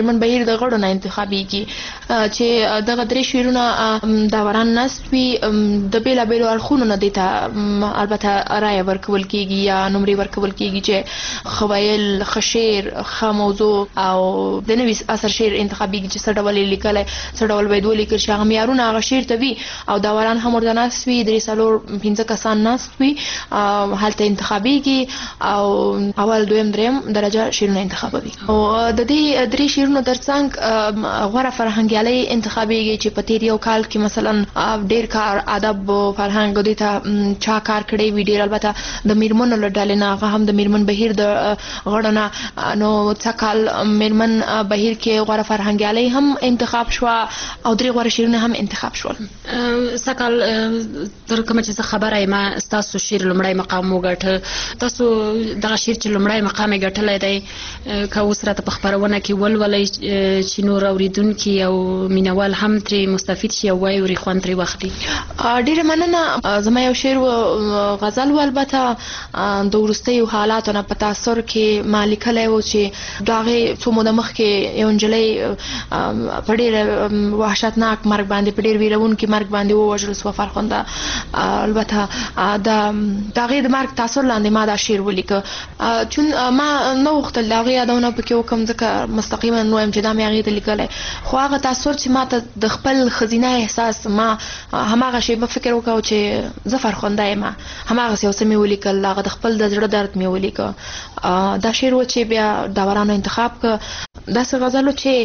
بهیر د غړو نه انتخابيږي چې دغه درې شیرونه داوران نست وي د بیلابیلو اړخونو نه دیته البته رایه ورکول کیږي یا نمرې ورکول کیږي چې خوایل خشیر خ موضوع او د نوې اثر شعر انتخابيږي چې څه ډول لیکلای څه ډول باید ولیکل شي هغه معیارونه هغه شعر ته وي او داوران هم ورته نست وي درې څلور پنځه کسان نست وي هلته انتخابيږي او اول دویم دریم درجه شعرونه انتخابوي او د دې درې شعرونو ترڅنګ غوړه فرهنګیالي انتخابيږي چې په تیر یو کال کې مثلا ډیر کار ادب فرهنګ دوی ته چا کار کړی وی ډیر البته د میرمنو لړل نه هغه هم د میرمن بهیر د غړنا نو څکال میرمن بهیر کې غوړه فرهنګیالي هم انتخاب شو او درې غوړه شعرونه هم انتخاب شول څکال تر کومه چې خبره ما تاسو شعر لمړی مقام وګټه تاسو دغه شعر چې لمړی مقام ګټلای دی که اوس راته په خبرونه کې ولولای چې نور اوریدونکي او مینوال هم ترې مستفید شي او وایي ورې خوند ترې واخلي ډیره مننه زما یو شعر غزل و البته د وروستیو حالاتو نه په تاثر کې ما لیکلی و چې د هغې څو موده مخکې یو نجلۍ په ډېر وحشتناک مرګ باندې په ډېر ویرونکي مرګ باندې ووژل سوه فرخنده البته د هغې د مرګ تاثر لاندې ما دا شعر ولیکه چون ما نه غوښتل د هغې یادونه پکې وکړم ځکه مستقیما وایم چې دا مې هغې ته لیکلی خو هغه تاثر چې ما ته د خپل ښځینه احساس ما هماغه شیبه فکر وکړ چې زه فرخنده یم هماغسې یو څه مې ولیکل هغه د خپل د زړه درد مې ولیکه دا شعر و چې بیا داورانو انتخاب که داسې غزل و چې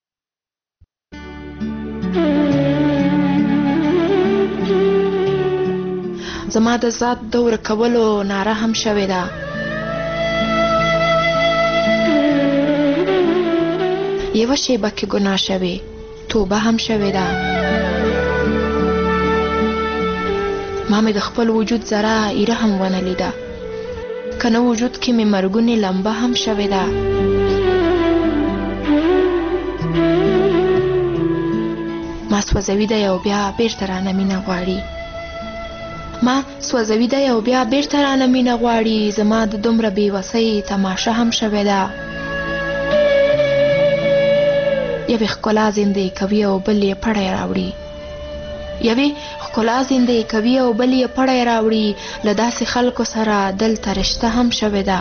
زما د ذات د ورکولو ناره هم شوې ده یوه شیبه کې ګناه شوې توبه هم شوې ده ما مې د خپل وجود ذره ایره هم ونه لیده که نه وجود کې مې مرګونې لمبه هم شوې ده ما سوځوي ده یو بیا بیرته رانه مینه غواړي ما سوځوي ده یو بیا بیرته رانه مینه غواړي زما د دومره بېوسۍ تماشه هم شوې ده یوې ښکلا زندې کوي او بل یې پړی راوړي یوې ښکلا زندې کوي او بل یې پړی راوړي له داسې خلکو سره دلته رشته هم شوې ده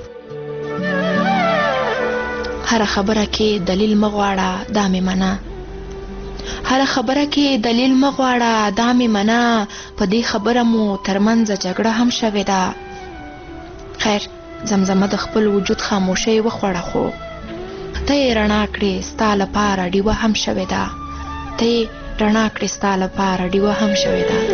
هره خبره کې دلیل مه غواړه دا مې منه هره خبره کې دلیل مه غواړه دا مې منه په دې خبره مو ترمنځه جګړه هم شوې ده خیر زمزمه د خپل وجود خاموشۍ وخوړه خو ته یې رڼا کړې ستا لپاره ډیوه هم شوې ده ته یې رڼا کړې ستا لپاره ډیوه هم شوې ده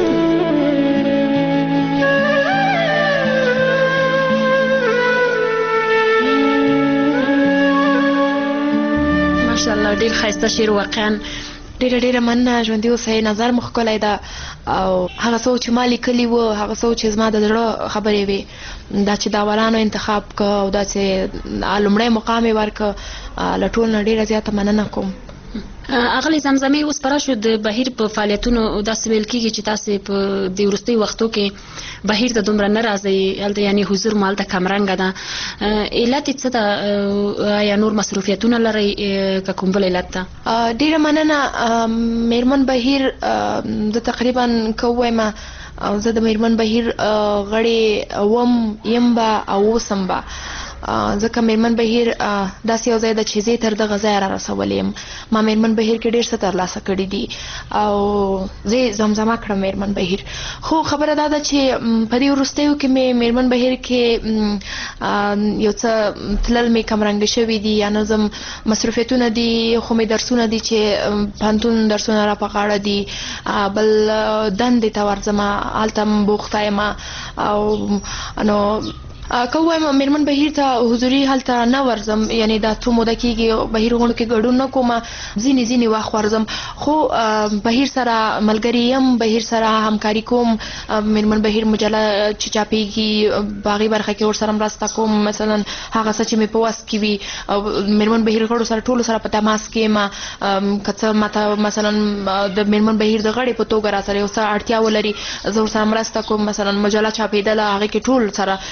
ماشاءالله ډېر ښایسته شعر واقعا ډېره ډېره مننه ژوندي اوسئ نظر مو ښکلی ده او هغه څه چې ما لیکلي وه هغه څه چې زما د زړه خبرې وې دا چې داورانو انتخاب که او دا چې لومړی مقام یې ورکه له ټول نه ډېره زیاته مننه کوم اغلی زمزمې اوس پره شو د بهیر په فعالیتونو داسې ویل کېږي چې تاسې په د وروستیو وختو کې بهیر ته دومره نه راځئ هلته یعنې حضور مو هلته کمرنګه ده علت یې څه ده آیا نور مصروفیتونه لرئ که کوم بل علت ده ډېره مننه میرمن بهیر زه تقریبا که ووایم زه د میرمن بهیر غړې وم یم به او اوسم به ځکه میرمن بهیر داسې یو ځای ده چې زه تر دغه ځایه را رسولی یم ما میرمن بهیر کې ډېر څه ترلاسه کړي دي او زه زمزمه کړم میرمن بهیر خو خبره دا ده چې په دې وروستیو کې مې میرمن بهیر کې یو څه تلل مې کمرنګه شوي دي یا نظم مصروفیتونه دي خو مې درسونه دي چې پوهنتون درسونه را په غاړه دي بل دندې ته ورځمه هلته م بوخته یم او نو که ووایم میرمن بهیر ته حضوري هلته نه ورځم یعنې دا څو موده کېږي بهیر غونډو کې ګډون نه کوم ځینې ځینې وخت ورځم خو بهیر سره ملګري یم بهیر سره همکاري کوم میرمن بهیر مجله چې چاپېږي په هغې برخه کې ورسره مرسته کوم مثلا هغه څه چې مې په وس کې وي میرمن بهیر غړو سره ټولو سره په تماس کې یم که څه ماته مثلا د میرمن بهیر د غړې په توګه را سره یو څه اړتیا ولري زه ورسره مرسته کوم مثلا مجله چاپېدله هغې کې ټول سره یو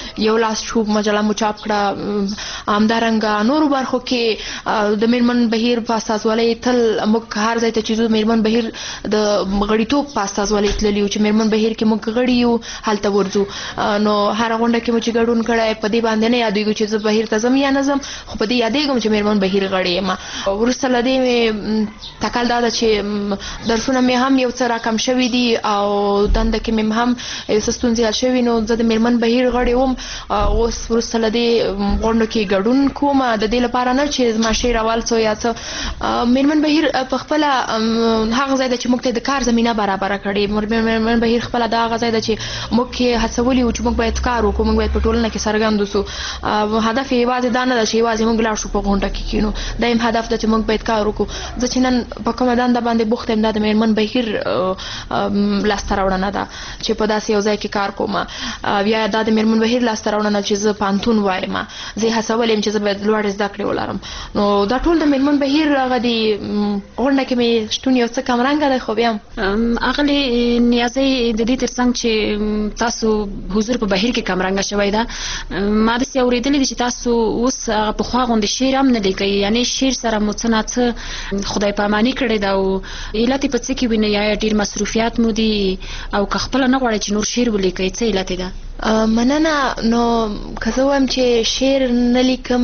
لاس چوب مجله مو چاپ کړه همدارنګه نورو برخو کې د میرمن بهیر په استازولۍ تل موږ هر ځای ته چې ځو میرمن بهیر د غړیتوب په استازولۍ تللي یو چې میرمن بهیر کې موږ غړي یو هلته ورځو نو هر غونډه کې مو چې ګډون کړی په دې باندې نه یادېږو چې زه بهیر ته ځم یا نه ځم خو په دې یادېږم چې میرمن بهیر غړی یم وروسته له دې مې تکل دا ده چې درسونه مې هم یو څه راکم شوي دي او دنده کې مې هم یو څه ستونزې حل شوي نو زه د میرمن بهیر غړی وم اوس وروسته له دې غونډو کې ګډون کوم د دې لپاره نه چې زما شعر اول څو یا څه میرمن بهیر په خپله هغه ځای ده چې موږ ته د کار زمینه برابره کړې میرمن بهیر خپله دا هغه ځای ده چې موږ کې هڅولي وو چې موږ باید کار وکړو موږ باید په ټولنه کې څرګند اوسو هدف یې یوازې دا نه ده چې یوازې موږ لاړ شو په غونډه کې کینو دا یم هدف ده چې موږ باید کار وکړو زه چې نن په کومه دنده باندې بوخت یم دا د میرمن بهیر لاسته راوړنه ده چې په داسې یو ځای کې کار کوم بیا دا د میرمن بهیر لاسته راوړنه چې زه پوهنتون وایم زه هڅولی یم چې زه باید لوړې زده کړې ولرم نو دا ټول د میرمن بهیر هغه د غونډه کې مې شتون یو څه کمرنګه دی خو بیا هم اغلې نیازۍ د دې ترڅنګ چې تاسو حضور په بهیر کې کمرنګه شوی ده ما داسې اورېدلي دي چې تاسو اوس پخوا غوندې شعر هم نه لیکئ یعنې شعر سره مو څه نه څه خدای پاماني کړې ده او علت یې په څه کې وینئ یا ډېر مصروفیات مو دي او که خپله نه غواړئ چې نور شعر ولیکئ څه علت یې ده مننه نو که زه وایم چې شعر نه لیکم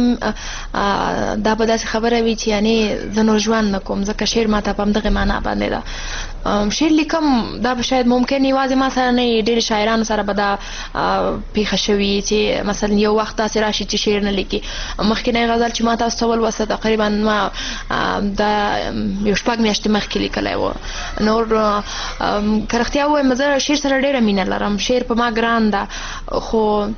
دا به داسې خبره وي چې یعنې زه نور ژوند نه کوم ځکه شعر ما ته په همدغې معنا باندې ده شعر لیکم دا به شاید ممکن یوازې ما سره نه ډېرو شاعرانو سره به دا پیښه شوي چې مثلا یو وخت داسې راشي چې شعر نه لیکي مخکینی غزل چې ما تاسو ته ولوسته تقریبا ما دا یو شپږ میاشتې مخکې لیکلی و نور که رښتیا ووایم زه شعر سره ډېره مینه لرم شعر په ما ګران ده خو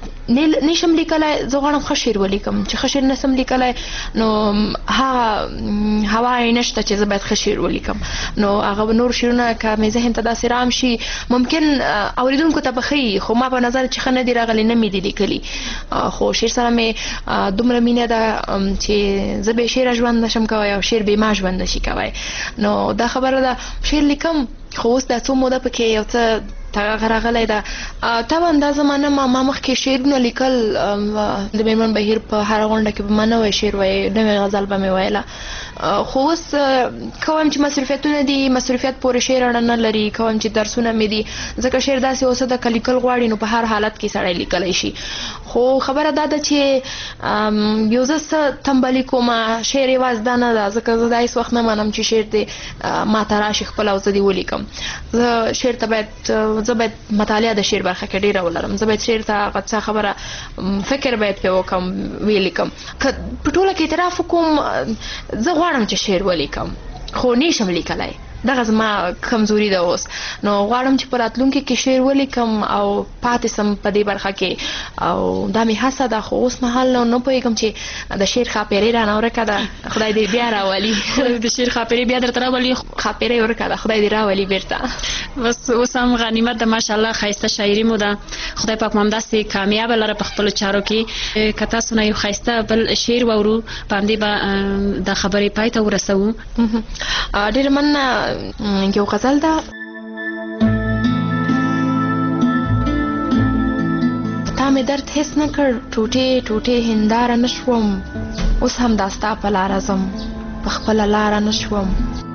نشم لیکلی زه غواړم ښه شعر ولیکم چې ښه شعر نسم لیکلی نو هغه هوا یې نشته چې زه باید ښه شعر ولیکم نو هغه نور شعرونه که مې ذهن ته داسې رام شي ممکن اورېدونکو ته به ښه خو ما په نظر چې ښه نه دي راغلي نه مې دي لیکلي خو شعر سره مې دومره مینه ده چې زه بې شعره ژوند نشم کوی او شعر بې ما ژوند نشي کوی نو دا خبره ده شعر لیکم خو اوس دا څو موده پکې یو څه تغیر راغلی ده طبعا دا زمانه ما ما مخکې شعرونه لیکل د میرمن بهیر په هره غونډه کې به ما نوی شعر وایي نوې غزل به مې ویله خو اوس کوم چې مصروفیتونه دي مصروفیت پورې شعر اړه نه لري کوم چې درسونه مې دي ځکه شعر داسې اوسه ده که لیکل غواړي نو په هر حالت کې سړی لیکلی شي خو خبره دا ده چې یو زه څه تنبلي کوم شعر یوازې دا نه ده ځکه زه دا هېڅ وخت نه منم چې شعر دې ما ته راشي خپله او زه دې ولیکم زه شعر ته باید زه باید مطالعه د شعر برخه کې ډېره ولرم زه باید شعر ته هغه څه خبره فکر باید پرې وکړم ویې لیکم که په ټوله کې اعتراف وکړم زه غواړم چې شعر ولیکم خو نشم لیکلی دغه زما کمزوري ده اوس نو غواړم چې په راتلونکي کې شعر ولیکم او پاتې سم په دې برخه کې او دا مې هڅه ده خو اوس مهال نو نه پوهېږم چې د شعر خاپیرې رانه ورکه ده خدای دې بیا راولي د شعر خاپیرې بیا درته راولي خاپیرې ورکه ده خدای دې راولي بیرته بس اوس هم غنیمت ده ماشاءالله ښایسته شاعري مو ده خدای پاک مو همداسې کامیابه لره په خپلو چارو کې که تاسو نه یو ښایسته بل شعر واورو په همدې به دا خبرې پای ته ورسوو ډېره مننه یو غزل ده تا مې درد حس نه کړ ټوټې ټوټې هنداره نه شوم اوس هم دا ستا په لاره ځم په خپله لاره نه شوم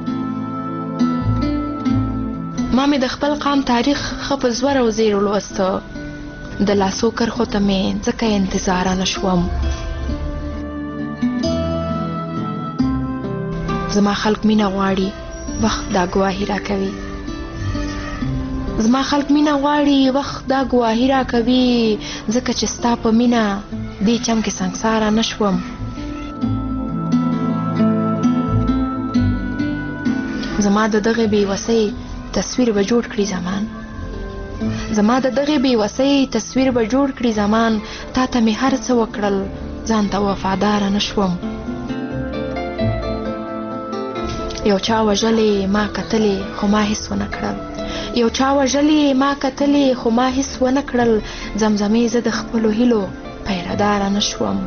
ما مې د خپل قام تاریخ ښه په زور او زیر ولوسته د لاسو کرښو ته مې ځکه انتظاره نه شوم زما خلک مینه غواړي وخت دا گواهی را کوي زما خلک مینه غواړي وخت دا گواهی را کوي ځکه چې ستا په مینه دې چم کې سنګساره نه شوم زما د دغې بېوسۍ تصویر به جوړ کړي زمان زما د دغې بېوسۍ تصویر به جوړ کړي زمان تا ته مې هر څه وکړل ځان ته وفاداره نه شوم یو چا وژلې ما کتلې خو ما هیڅ ونه کړل یو چا وژلې ما کتلې خو ما هیڅ ونه کړل زمزمې زه د خپلو هیلو پیرداره نه شوم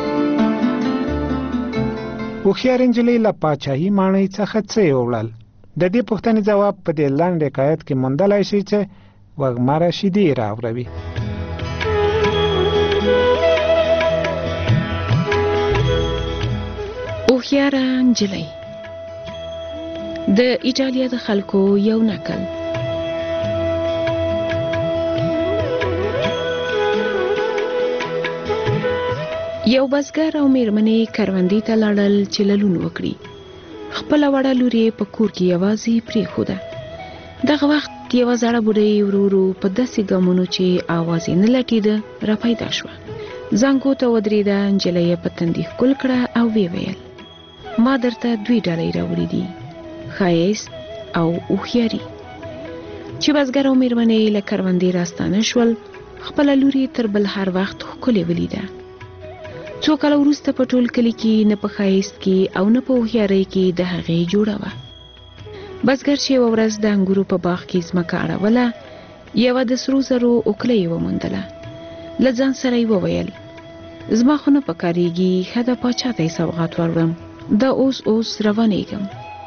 هوښیار نجلۍ له پاچاهي ماڼۍ څخه څه یې وړل د دې پوښتنې جواب په دې لاندې حکایت کې موندلای شئ چې وږمه شیدې راوړوي. هوښیاره نجلۍ د ایټالیا د خلکو یو نکل. یو بزګر او میرمنې کروندې ته لاړل چې للون وکړي. خپله وړه لور یې په کور کې یوازې پرېښوده. دغه وخت یوه زړه بوډۍ ورو ورو په داسې ګامونو چې اواز یې نه لټېده راپیدا شوه. زانګو ته ودرېده، نجلۍ یې په تندي ښکل کړه او ویې ویل: ما درته دوې ډالۍ راوړي دي، ښایست او هوښیاري. چې بزګر او میرمنې له کروندې راستانه شول، خپله لور یې تر بل هر وخت ښکلې ولیده. څو کاله وروسته په ټول کلي کې نه په ښایست کې او نه په هوښیارۍ کې د هغې جوړه وه. بزګر چې یوه ورځ د انګورو په باغ کې ځمکه اړوله، یوه د سرو زرو اوکلۍ یې وموندله. له ځان سره یې وویل: زما خو نه پکارېږي، ښه ده پاچا ته یې سوغات وروړم، دا اوس اوس روانېږم.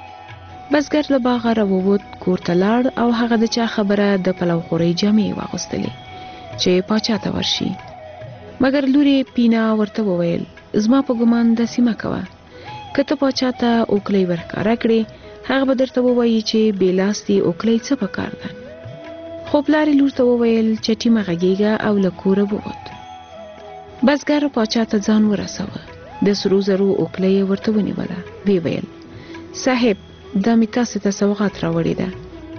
بزګر له باغه راووت، کور ته لاړ او هغه د چا خبره د پلو خورۍ جامې یې واغوستلې چې پاچا ته ورشي. مګر لور یې پینا ورته وویل: زما په ګمان داسې مه کوه، که ته پاچا ته اوکلۍ ورښکاره کړې، هغه به درته ووایي چې بې لاستې اوکلۍ څه پکار ده. خو پلار یې لور ته وویل: چټي مه غږېږه، او له کوره ووت. بزګر پاچا ته ځان ورسوه. د سرو زرو اوکلۍ یې ورته ونیوله. ویې ویل: صاحب، دا مې تاسې ته سوغات راوړې ده.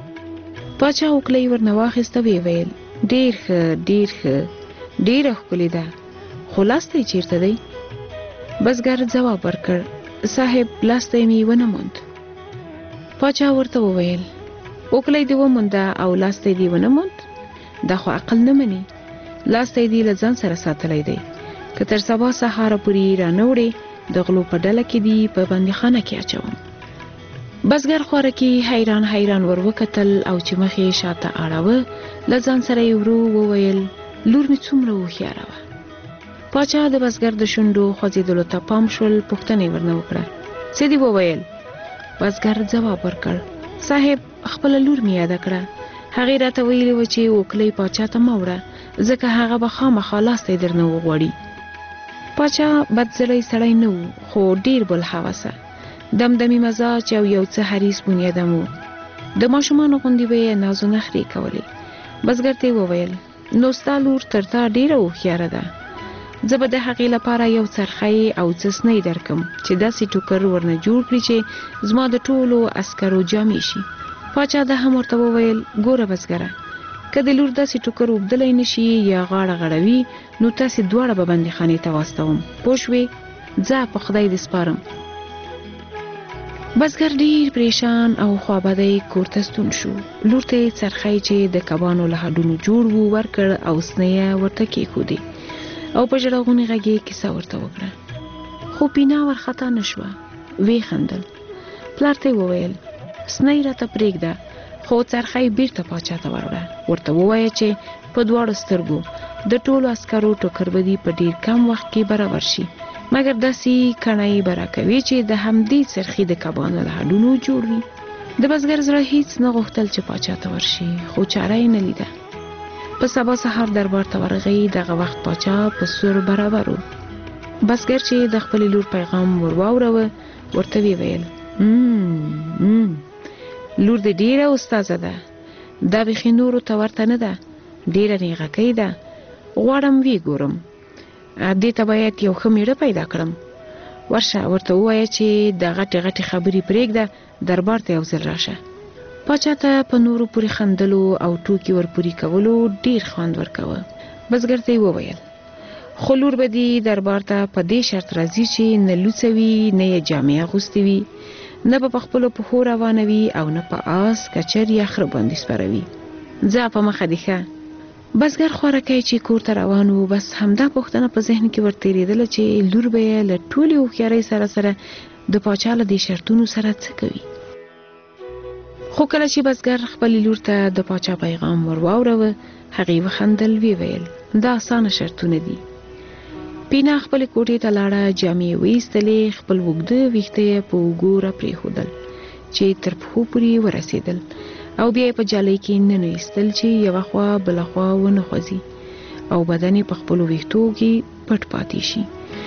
پاچا اوکلۍ ورنه واخیسته. ویې ویل: ډېر ښه، ډېر ښه، ډېره ښکلې ده، خو لاستی چیرته دی؟ بزګر ځواب ورکړ: صاحب، لاستی مې ونه موند. پاچا ورته وویل: اوکلۍ دې ومونده او لاستی دې ونه موند؟ دا خو عقل نه مني. لاستی دې له ځان سره ساتلی دی، که تر سبا سهاره پورې رانه وړې، د غلو په ډله کې دې په بندیخانه کې اچوم. بزګر خواره کې حیران حیران ور وکتل او چې مخ یې شاته اړوه، له ځان سره یې ورو وویل: لور مې څومره هوښیاره وه. پاچا د بزګر د شونډو خوځېدلو ته پام شول. پوښتنه یې ورنه وکړه: څه دې وویل؟ بزګر ځواب ورکړ: صاحب، خپله لور مې یاده کړه. هغې راته ویلي وه چې اوکلۍ پاچا ته مه وړه، ځکه هغه به خامخا لاستی درنه وغواړي. پاچا بدزړی سړی نه و، خو ډېر بلحوثه، دمدمي مزاج او یو څه حریص بنیادم و. د ماشومانو غوندې به یې ناز و نخرې کولې. بزګر ته یې وویل: نو ستا لور تر تا ډېره هوښیاره ده. زه به د هغې لپاره یو څرخی او څه سنۍ درکم چې داسې ټوکر ورنه جوړ کړي چې زما د ټولو عسکرو جامې شي. پاچا دا هم ورته وویل: ګوره بزګره، که د لور داسې ټوکر اوبدلی نشي یا غاړه غړوي، نو تاسې دواړه به بندیخانې ته واستوم. پوه شوې؟ ځه، په خدای دې سپارم. بزګر ډیر پریشان او خوابدی کور ته ستون شو. لور ته څرخی چې د کبانو له هډونو جوړ و ورکړ او سنیه ورته کېښودې او په ژړغونې غږ یې کیسه ورته وکړه. خو پینا ورخطا نه شوه. ویې خندل. پلار ته یې وویل: سنۍ راته پرېږده، خو څرخی بیرته پاچا ته وروړه. ورته ووایه چې په دواړو سترګو د ټولو عسکرو ټوکر به دې په ډیر کم وخت کې برابر شي، مګر داسې کڼی به راکوي چې د همدې څرخي د کبانو له هډونو جوړ وي. د بزګر زړه هیڅ نه غوښتل چې پاچا ته ورشي، خو چاره یې نه لیده. په سبا سهار دربار ته ورغی. دغه وخت پاچا په سور برابر و. بزګر چې د خپلې لور پیغام ور واوروه، ورته ویې ویل: لور دې ډېره استاذه ده، دا بیخي نورو ته ورته نه ده، ډېره نیغکۍ ده. غواړم ویې ګورم، دې ته باید یو ښه میړه پیدا کړم. ورشه، ورته ووایه چې د غټې غټې خبرې پرېږده، دربار ته یو ځل راشه. پاچا ته په نورو پورې خندلو او ټوکې ورپورې کولو ډیر خوند ورکوه. بزګر ته یې وویل: خو لور به دې دربار ته په دې شرط راځي چې نه لوڅه وي، نه یې جامې اغوستې وي، نه به په خپلو پښو روانه وي او نه په آس، کچر یا خره باندې سپروي. ځه په مخه دې ښه. بزګر خوارکی چې کور ته روان و، بس همدا پوښتنه په ذهن کې ورتېرېدله چې لور به یې له ټولې هوښیارۍ سره سره د پاچا له دې شرطونو سره څه کوي. خو کله چې بزګر خپلې لور ته د پاچا پیغام ور واوروه، هغې وخندل. ویې ویل: دا اسانه شرطونه دي. پینا خپلې کوټې ته لاړه، جامې یې وایستلې، خپل اوږده ویښته یې په اوږو را پرېښودل. چې تر پښو پورې ورسېدل او بیا په جالۍ کې ننویستل چې یوه خوا بله خوا ونه خوځي او بدن یې په خپلو ویښتو کې پټ پاتې شي.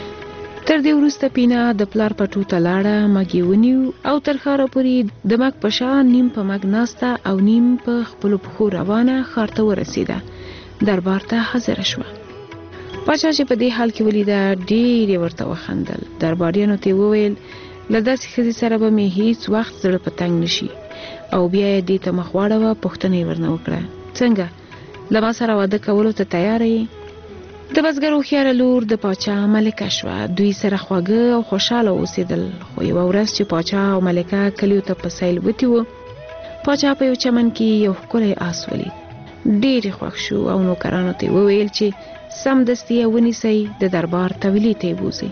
تر دې وروسته پینا د پلار پټو ته لاړه، مګ یې ونیو او تر ښاره پورې د مګ په شا نیم په مګ ناسته او نیم په خپلو پښو روانه ښار ته ورسېده. دربار ته حاضره شوه. پاچا چې په دې حال کې ولیده ډېر یې ورته وخندل. درباریانو ته یې وویل له داسې ښځې سره به مې هیڅ وخت زړه په تنګ نشي. او بیا یې دې ته مخ واړوه، پوښتنه یې ورنه وکړه څنګه له ما سره واده کولو ته تیاره یې؟ د بزګر هوښیاره لور د پاچا ملکه شوه. دوی سره خواږه او خوشحاله اوسېدل. خو یوه ورځ چې پاچا او ملکه کلیو ته په سیل وتي وو، پاچا په یو چمن کې یو ښکلی آس ولید. ډېر یې خوښ شو او نوکرانو ته یې وویل چې سمدستي یې ونیسئ، د دربار طویلې ته یې بوځئ.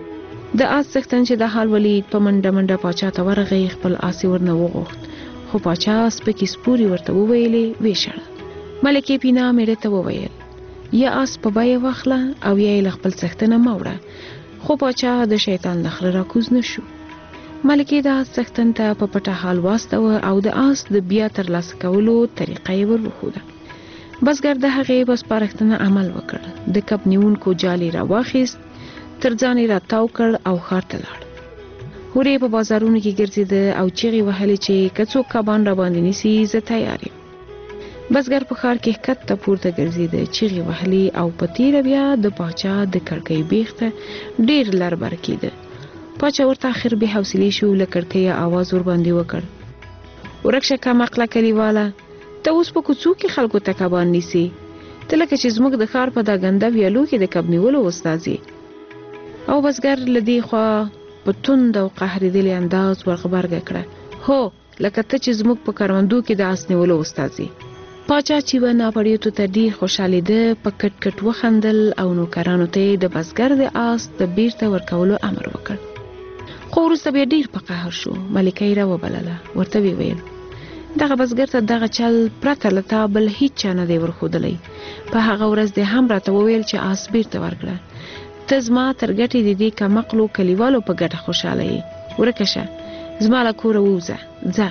د آس څښتن چې دا حال ولید په منډه منډه پاچا ته ورغی، خپل آس یې ورنه وغوښت. خو پاچا سپکې سپورې ورته وویلې، ویې ملکې پینا میړه ته وویل یا آس په بیه واخله او یا یې له خپل څښتنه مه وړه. خو پاچا د شیطان له خره راکوز نه شو. ملکې د آس څښتن ته په پټه حال واستوه او د آس د بیا ترلاسه کولو طریقه یې ور وښوده. بزګر د هغې په سپارښتنه عمل وکړ. د کب نیونکو جال یې راواخیست، تر ځان یې راتاو کړ او ښار ته لاړ. هورې په بازارونو کې ګرځېده او چیغې وهلې چې که څوک کبان را باندې نیسي زه تیار یم. بزګر په ښار کې ښکته پورته ګرځېده، چیغې وهلې او په تیره بیا د پاچا د کړکۍ بیخ ته ډېر لر بر کېده. پاچا ورته آخر بې حوصلې شو، له کړکۍ اواز ورباندې وکړ ورک شه کم عقله کلیواله، ته اوس په کوڅو کې خلکو ته کبان نیسي، ته لکه چې زموږ د ښار په دا ګنده ویالو کې د کب نیولو استاد یې. او بزګر له دې خوا په توند او قهرېدلي انداز ورغبرګه کړه، هو لکه ته چې زموږ په کروندو کې د آس نیولو استاد یې. پاچا چې به ناپړیتو ته ډېر خوشحالېده، په کټ کټ وخندل او نوکرانو ته یې د بزګر د آس د بیرته ورکولو امر وکړ. خو وروسته بیا ډېر په قهر شو. ملکه یې راوبلله، ورته ویې ویل دغه بزګر ته دغه چل پرته له تا بل هیڅ چا نه دی ورښودلی. په هغه ورځ دې هم راته وویل چې آس بیرته ورکړه. ته زما تر ګټې د دې کمقلو کلیوالو په ګټه خوشحاله یې. ورکه شه، زما له کوره ووځه، ځه.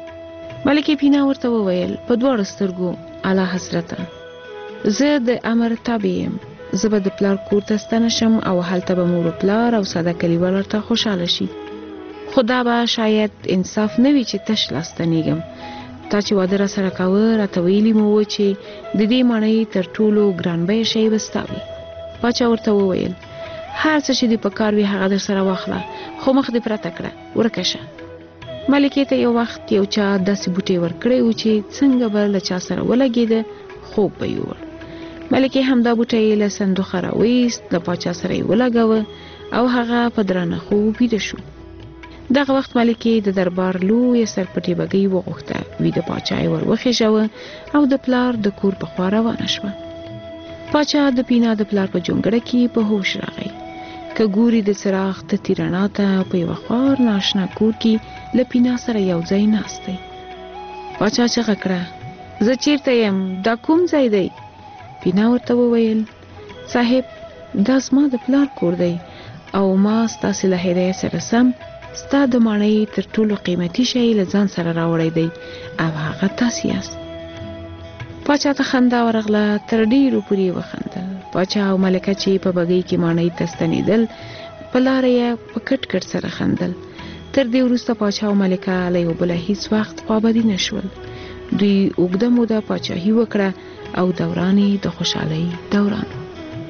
ملکې پینا ورته وویل په دواړو سترګو اعلی حضرته، زه د امر تابع یم. زه به د پلار کور ته ستنه شم او هلته به مور و پلار او ساده کلیوال ورته خوشحاله شي. خو دا به شاید انصاف نه وي چې تش لاس ستنېږم. تا چې واده را سره کاوه راته ویلي مو وو چې د دې ماڼۍ تر ټولو ګران بیه شی به ستا وي. پاچا ورته وویل هر څه چې دې په کار وي هغه در سره واخله، خو مخ دې پرته کړه، ورکه شه. ملکې ته یو وخت یو چا داسې بوټی ورکړی و چې څنګه به له چا سره ولګېده، خوب به یوړ. ملکې همدا بوټی له صندوقه راویست، له پاچا سره یې ولګاوه او هغه په درانه خوب ویده شو. دغه وخت ملکې د دربار لویه سرپټې بګۍ وغوښته، ویده پاچا یې ور وخېژاوه او د پلار د کور په خوا روانه شوه. پاچا د پینا د پلار په جونګړه کې په هوش راغی. که ګوري د څراغ تتې رڼا ته په یوه خوار ناشنا کور کې له پینا سره یو ځای ناست دی. پاچا چغه کړه زه چیرته یم، دا کوم ځای دی؟ پینا ورته وویل صاحب دا زما د پلار کور دی او ما ستاسې له هدایت سره سم ستا د ماڼۍ تر ټولو قیمتي شی له ځان سره راوړی دی او هغه تاسې یاست. پاچا ته خندا ورغله، تر ډېرو پورې وخندل. پاچا او ملکه چې په بګۍ کې ماڼۍ ته ستنېدل په لاره یې په کټ کټ سره خندل. تر دې وروسته پاچا او ملکه له یو بله هیڅ وخت خوابدي نه شول. دوی اوږده موده پاچاهي وکړه او دوران یې د خوشحالۍ دوران و.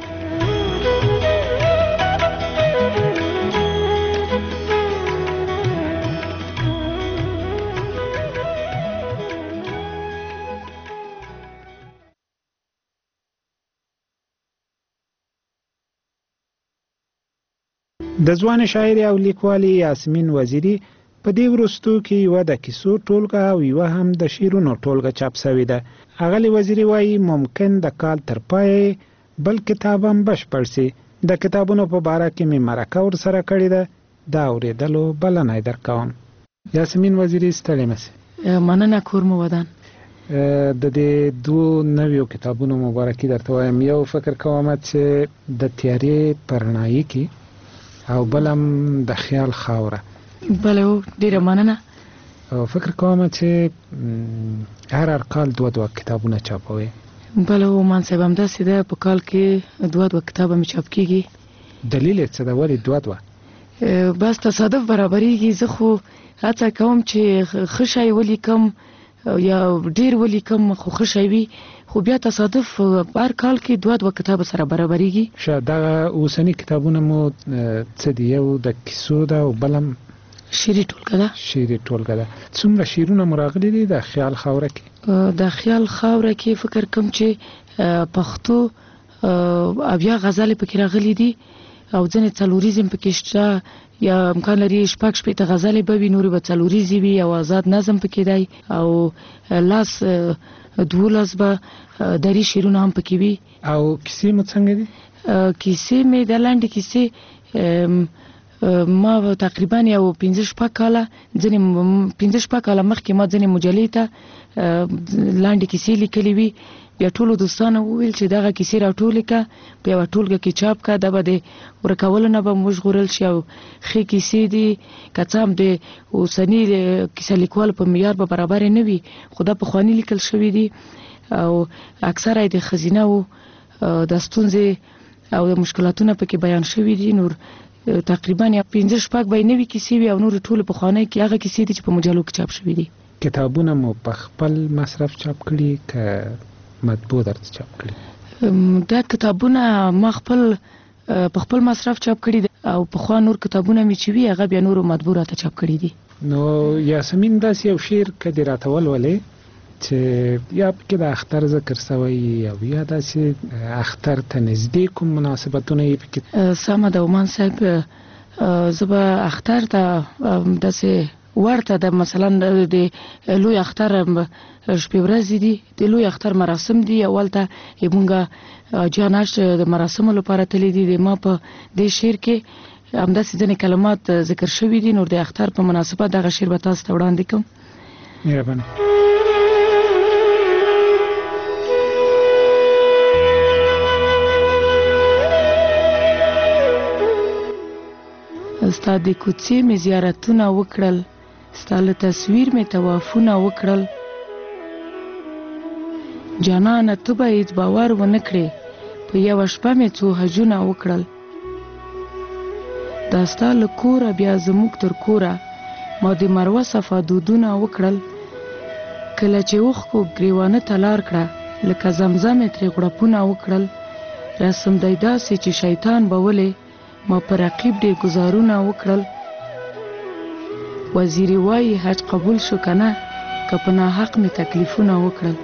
د ځوان شاعر او لیکوالې یاسمین وزیری په دې وروستو کې یوه د کیسو ټولګه او یوه هم د شعرونو ټولګه چاپ شوې ده. اغلې وزیری وایي ممکن د کال تر پای بل کتاب هم بشپړ شي. د کتابونو په باره کې مې مرکه ورسره کړې ده، دا اورېدلو بلنه یې درکوم. یاسمین وزیری ستړې مه شئ. مننه کور مو ودان. د دې دوو نویو کتابونو مبارکي درته وایم. یو فکر کوم چې د تیارې په رڼایي کې او بل هم د خیال خاوره. بله ډیره مننه. فکر کوم چې هر هر کال دوه دوه کتابونه چاپوي. بله ومان صاحب همداسې ده، په کال کې دوه دوه کتابه مې چاپ کېږي. دلیل یې څه ده ولې دوه دوه؟ بس تصادف برابرېږي. زه خو هڅه کوم چې ښه شی ولیکم یا ډېر ولیکم خو ښه شی وي، خو بیا تصادف هر کال کې دوه دوه کتابه سره برابرېږي. ښه، دغه اوسني کتابونه مو څه دي؟ یو د کیسو ده او بل هم شعري ټولګه ده. شعري ټولګه ده. څومره شعرونه مو راغلي دي د خیال خاوره کې؟ د خیال خاوره کې فکر کوم چې پښتو اویا غزلې پکې راغلي دي او ځینې څلوریزم پکې شته، یا امکان لري شپږ شپېته غزلې به وي، نورې به څلوریزې وي، او آزاد نظم پکې دی، او لاس دولس به دري شعرونه هم پکې وي. او کیسې مو څنګه دي؟ کیسې مې د لنډې کیسې ما تقریبا یو پنځه شپږ کاله ځینې پنځه شپږ کاله مخکې ما ځینې مجلې ته لنډې کیسې لیکلې وي. بیا ټولو دوستانو وویل چې دغه کیسې راټولې کړه، په یوه ټولګه کې چاپ کړه، دا به د ورکولو نه به موږ ژغورل شي او ښې کیسې دي. که څه هم د اوسني کیسه لیکوالو په معیار به برابرې نه وي، خو دا پخواني لیکل شوي دي او اکثره یې د ښځینه وو د ستونزې او د مشکلاتونه پکې بیان شوي دي. نور تقریبا یا پنځه شپږ به یې نوي کیسې وي او نور ټولې پخوانۍ کې هغه کیسې دي چې په مجلو کې چاپ شوي دي. کتابونه مو په خپل مصرف چاپ کړي که مطبوع درته چاپ کړي؟ دا کتابونه ما خپل په خپل مصرف چاپ کړي دي او پخوا نور کتابونه مې چې وي هغه بیا نورو مطبوع راته چاپ کړي دي. نو یاسمین داسې یو شعر که دې راته ولولې چې یا پکې د اختر ذکر سوی او یا داسې اختر ته نږدې کوم مناسبتونه یې پکې؟ سمه ده عمان صاحب، زه به اختر ته داسې ورته د مثلا د لوی اختر شپې ورځې دي، د لوی اختر مراسم دي، اول ته مونږ جاناش د مراسمو لپاره تللی دي. د ما په دې شعر کې همداسې ځینې کلمات ذکر شوي دي. نور د اختر په مناسبت دغه شعر به تاسو ته وړاندې کوم. مهرباني. ستا د کوڅې مې زیارتونه وکړل، ستا له تصویر مې طوافونه وکړل، جانانه ته به هېڅ باور ونه کړې، په یوه شپه مې څو حجونه وکړل. دا ستا له کوره بیا زموږ تر کوره ما د مروه صفا دودونه وکړل. کله چې اوښکو ګریوانه ته لار کړه، لکه زمزم یې ترې غړپونه وکړل. رسم دی داسې چې شیطان به ولې ما په رقیب ډېر ګزارونه وکړل. وزیري وایي حج قبول شو که نه، که په ناحق مې تکلیفونه وکړل.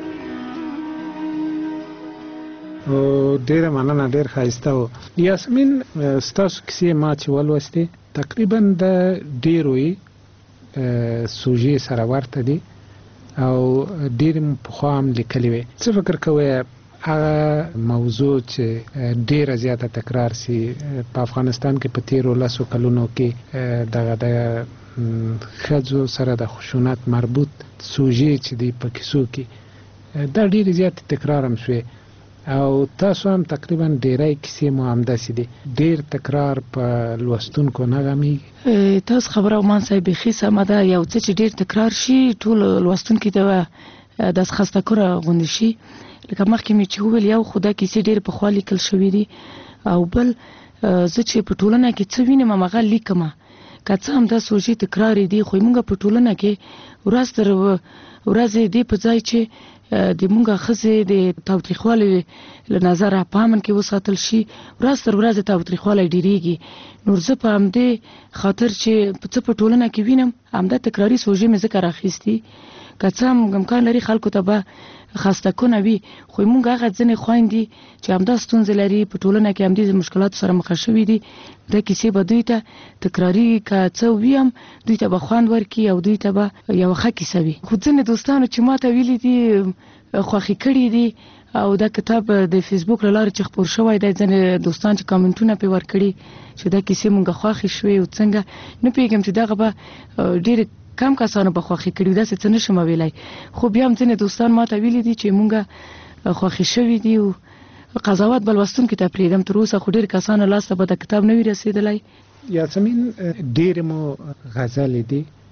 ډېره مننه، ډېر ښایسته و. یاسمین ستاسو کیسې ما چې ولوستې تقریبا د ډېرو یې سوژې سره ورته دي او ډېرې مو پخوا هم لیکلې وې. څه فکر کوئ هغه موضوع چې ډیره زیاته تکرار سي په افغانستان کې په تیرو لسو کلونو کې دغه د ښځو سره د خشونت مربوط سوژې چې دی په کیسو کې دا ډیره زیاته تکرار هم شوې او تاسو هم تقریبا ډیری کیسې مو همداسې دي، ډیر تکرار په لوستونکو نه غمیږي. تاسو خبره عمان صاحب بیخي سمه ده، یو څه چې ډیر تکرار شي ټول لوستونکي ته داسې خسته کوره غوندې شي. لکه مخکې مې چې وویل یو خو دا کیسې ډېرې پخوا لیکل شوي دي او بل زه چې په ټولنه کې څه وینم هماغه لیکمه. که څه هم دا سوژې تکرارې دي خو موږ په ټولنه کې ورځ تر ورځې دې په ځای چې د موږ ښځې د تاوتریخوالي له نظره په امن کې وساتل شي، ورځ تر ورځې تاوتریخوالی ډېرېږي. نور زه په همدې خاطر چې څه په ټولنه کې وینم همدا تکراري سوژې مې ځکه راخیستي. که څه هم امکان لري خلکو ته به خسته کنه وي خو موږ هغه ځینې خویندې چې همدا ستونزې لري په ټولنه کې همدې مشکلاتو سره مخ شوي دي، دا کیسې به دوی ته تکراري که څه وي هم دوی ته به خوند ورکړي او دوی ته به یوه ښه کیسه وي. خو ځینې دوستانو چې ما ته ویلي دي خوښې کړي دي او دا کتاب د فیسبوک له لارې چې خپور شوی دی، ځینې دوستان چې کامنټونه پرې ورکړي چې دا کیسې مونږ خوښې شوې او څنګه نه پوهېږم چې دغه به ډېرې کم کسانو به خوښې کړي، داسې څه نشم ویلی. خو بیا هم ځینې دوستان ما ته ویلي دي چې مونږ خوښې شوي دي او قضاوت به لوستونکي ته پرېږدم. تر اوسه خو ډېر کسانو لاس ته به د کتاب نه وي رسېدلی. یاسمین ډېرې مو غزلې دي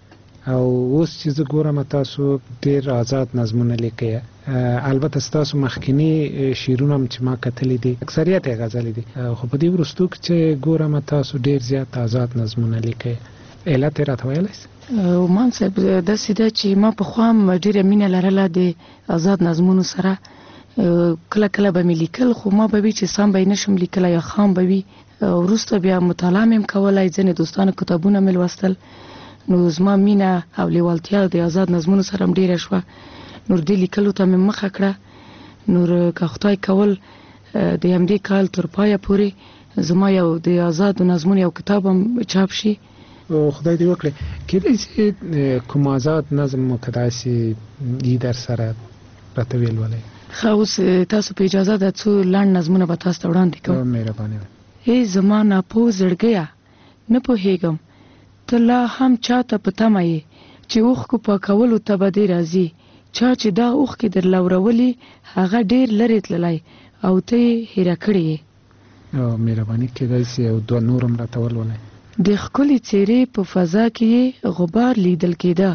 او اوس چې زه ګورم تاسو ډیر آزاد نظمونه لیکئ. البته ستاسو مخکینی شعرونه چې ما کتلې دي اکثریت یې غزل دي، خو په دې وروستو کې چې ګورم تاسو ډیر زیات آزاد نظمونه لیکئ. علت یې راته ویلی شئ؟ مان صاحب داسې ده چې ما پخوا هم ډېره مینه لرله د آزاد نظمونو سره. کله کله به مې لیکل، خو ما به وي چې سم به یې نشم لیکلی یا خام به وي. وروسته بیا مطالعه مې هم کولی، ځینې دوستانو کتابونه مې لوستل، نو زما مینه او لیوالتیا د آزاد نظمونو سره هم ډېره شوه. نور دې لیکلو ته مې مخه کړه. نور که خدای کول د همدې کال تر پایه پورې زما یو د آزادو نظمونو یو کتاب هم چاپ شي. خدای دې وکړي. کېدای شي کوم آزاد نظم مو که داسې یي در سره راته ولولئ؟ ښه، اوس تاسو په اجازه ده څو لنډ نظمونه به تاسو ته وړاندې کوم. مهرباني ده. ای زما ناپوه زړګیه، نه پوهېږم ته لا هم چاته په تمه یې چې اوښکو پاکولو ته به دې راځي. چا چې دا اوښکې در لورولي هغه ډېر لرې تللی او ته یې هیره کړې یې. مهرباني کېدای شي یو دوه نور هم راته ولولئ. د ښکلې څېرې په فضا کې یې غبار لیدل کېده،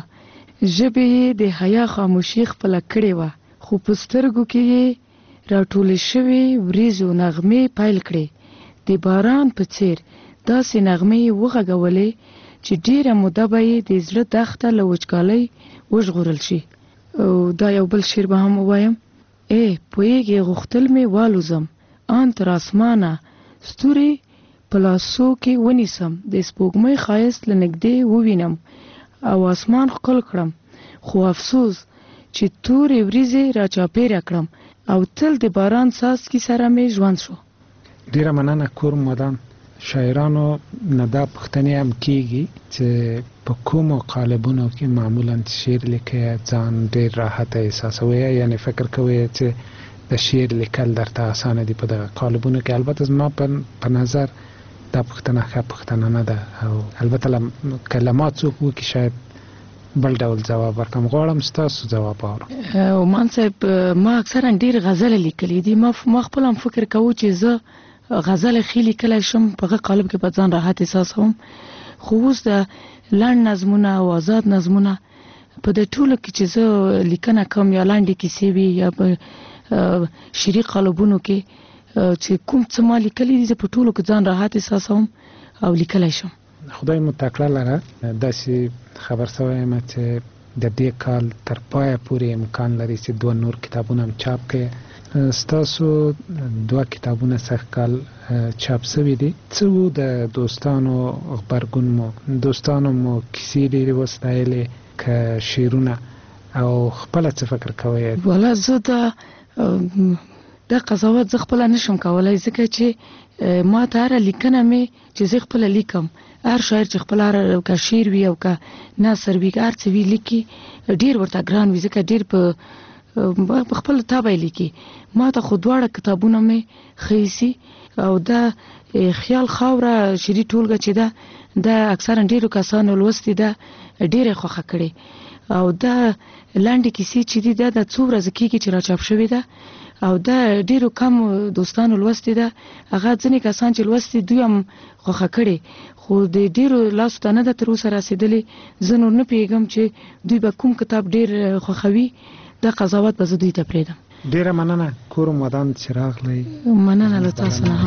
ژبې یې د حیا خاموشي خپله کړې وه، خو په سترګو کې یې راټولې شوې وریځو نغمې پیل کړې. د باران په څېر داسې نغمې یې وغږولې چې ډېره موده به یې د زړه دښته له وچکالۍ وژغورل شي. او دا یو بل شعر به هم ووایم. ای پوهېږې غوښتل مې والوزم ان تر اسمانه، ستوري په لاسو کې ونیسم، د سپوږمۍ ښایست له نږدې ووینم او اسمان ښکل کړم، خو افسوس چې تورې وریځې را چاپېره کړم او تل د باران څاڅکي سره مې ژوند شو. ډېره مننه کورم ودان. شاعرانو نه دا پوښتنې هم کېږي چې په کومو قالبونو کې معمولا شعر لیکئ، ځان ډېر راحته احساسوئ، یعنې فکر کوئ چې د شعر لیکل درته اسانه دي په دغه قالبونو کې؟ البته زما په نظر دا پوښتنه ښه پوښتنه نه ده، او البته کلمات څوک وکړي شاید بل ډول ځواب ورکړم. غواړم ستاسو ځواب واورم. مان صاحب ما اکثرا ډېر غزل لیکلي دي. ما خپل هم فکر کوو چې زه غزل ښې لیکلی شم، په هغه قالب کې به ځان راحت احساسوم. خو اوس د لنډ نظمونه او آزاد نظمونه په دې ټولو کې چې زه لیکنه کوم، یا لنډې کیسې وي یا په شعري قالبونو کې چې کوم څه ما لیکلي دي، زه په ټولو کې ځان راحت احساسوم او لیکلی شم. خدای مو تکړه لره. داسې خبر شوی یم چې د دې کال تر پایه پورې امکان لري چې دوه نور کتابونه هم چاپ کړئ. ستاسو دوه کتابونه سږ کال چاپ شوي دي. څه و د دوستانو غبرګون مو؟ دوستانو مو کیسې ډېرې وستایلې که شعرونه، او خپله څه فکر کوئ؟ والا زه دا دا قضاوت زه خپله نشم کولی، ځکه چې ما ته هره لیکنه مې چې زه خپله لیکم، هر شاعر چې خپل هر که شعر وي او که نثر وي هر څه وي لیکي، ډېر ورته ګران وي، ځکه ډېر په په خپل طبع لیکي. ما ته خو دواړه کتابونه مې ښه ایسي، او دا خیال خاوره شعري ټولګه چې ده دا اکثرا ډېرو کسانو لوستې ده، ډېره خوښه کړې. او دا لنډې کیسې چې دي دا د څو ورځې کېږي چې راچاپ شوې ده، او دا ډېرو کم دوستانو لوستې ده. هغه ځینې کسان چې لوستې دوی هم خوښه کړې، خو د ډېرو لاسو ته نه ده تر اوسه رسېدلې. زه نور نه پوهېږم چې دوی به کوم کتاب ډېر خوښوي. دا قضاوت به زه دوی ته پرېږدم. ډېره مننه کورم ودان چې راغلی. مننه له تاسو نه هم.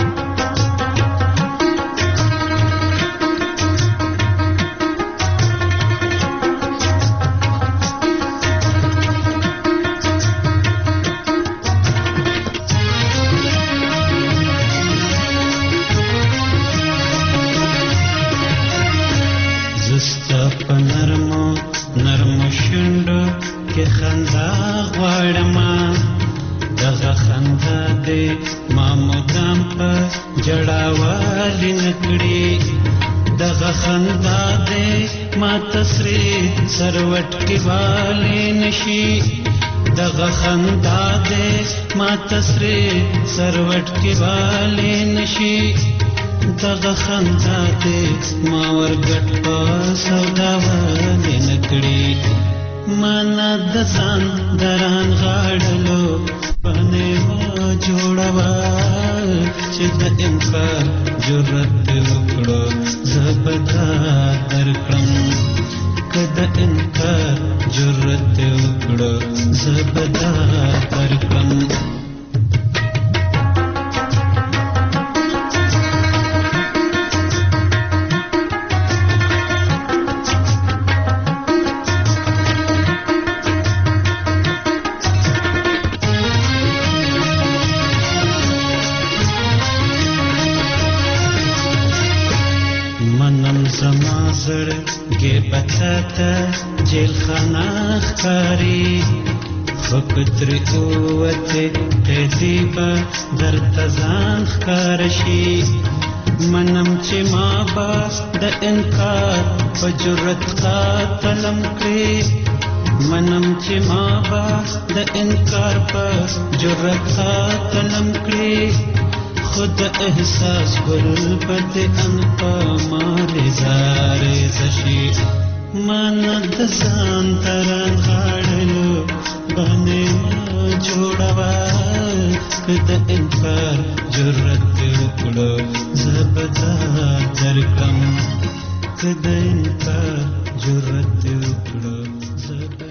زستا په نرمو نرمو شونډو کې خندا غواړم، دغه خندا دې ما مدام په جړاوالي نه کړي، دغه خندا دې ما تسرې سروټکې والي نشي، دغه خندا دې ما تسرې سروټکې والي نشي، دغه خندا دې ما ورګټ په سودا والي نه کړي. مانا د ځان دران غاړلو باندې مو جوړوا چې د انکار جرأت وکړو زه به دا درکړم، کده انکار جرأت وکړه زبدا درکم زړګي بچاته جیل خانه ښکاري فکر اوته قیدی به درته ځان ښکار شي منم چې ما با د انکار په جرأت قاتلم کړی منم چې ما با د انکار په جرأت قاتلم کړی خود احساس گل پد ان پا مال زار زشی من دزان تران غاڑلو بنے ما جوڑوا کد انکار جرأت اکڑو زبدا درکم کد انکار جرأت اکڑو زبدا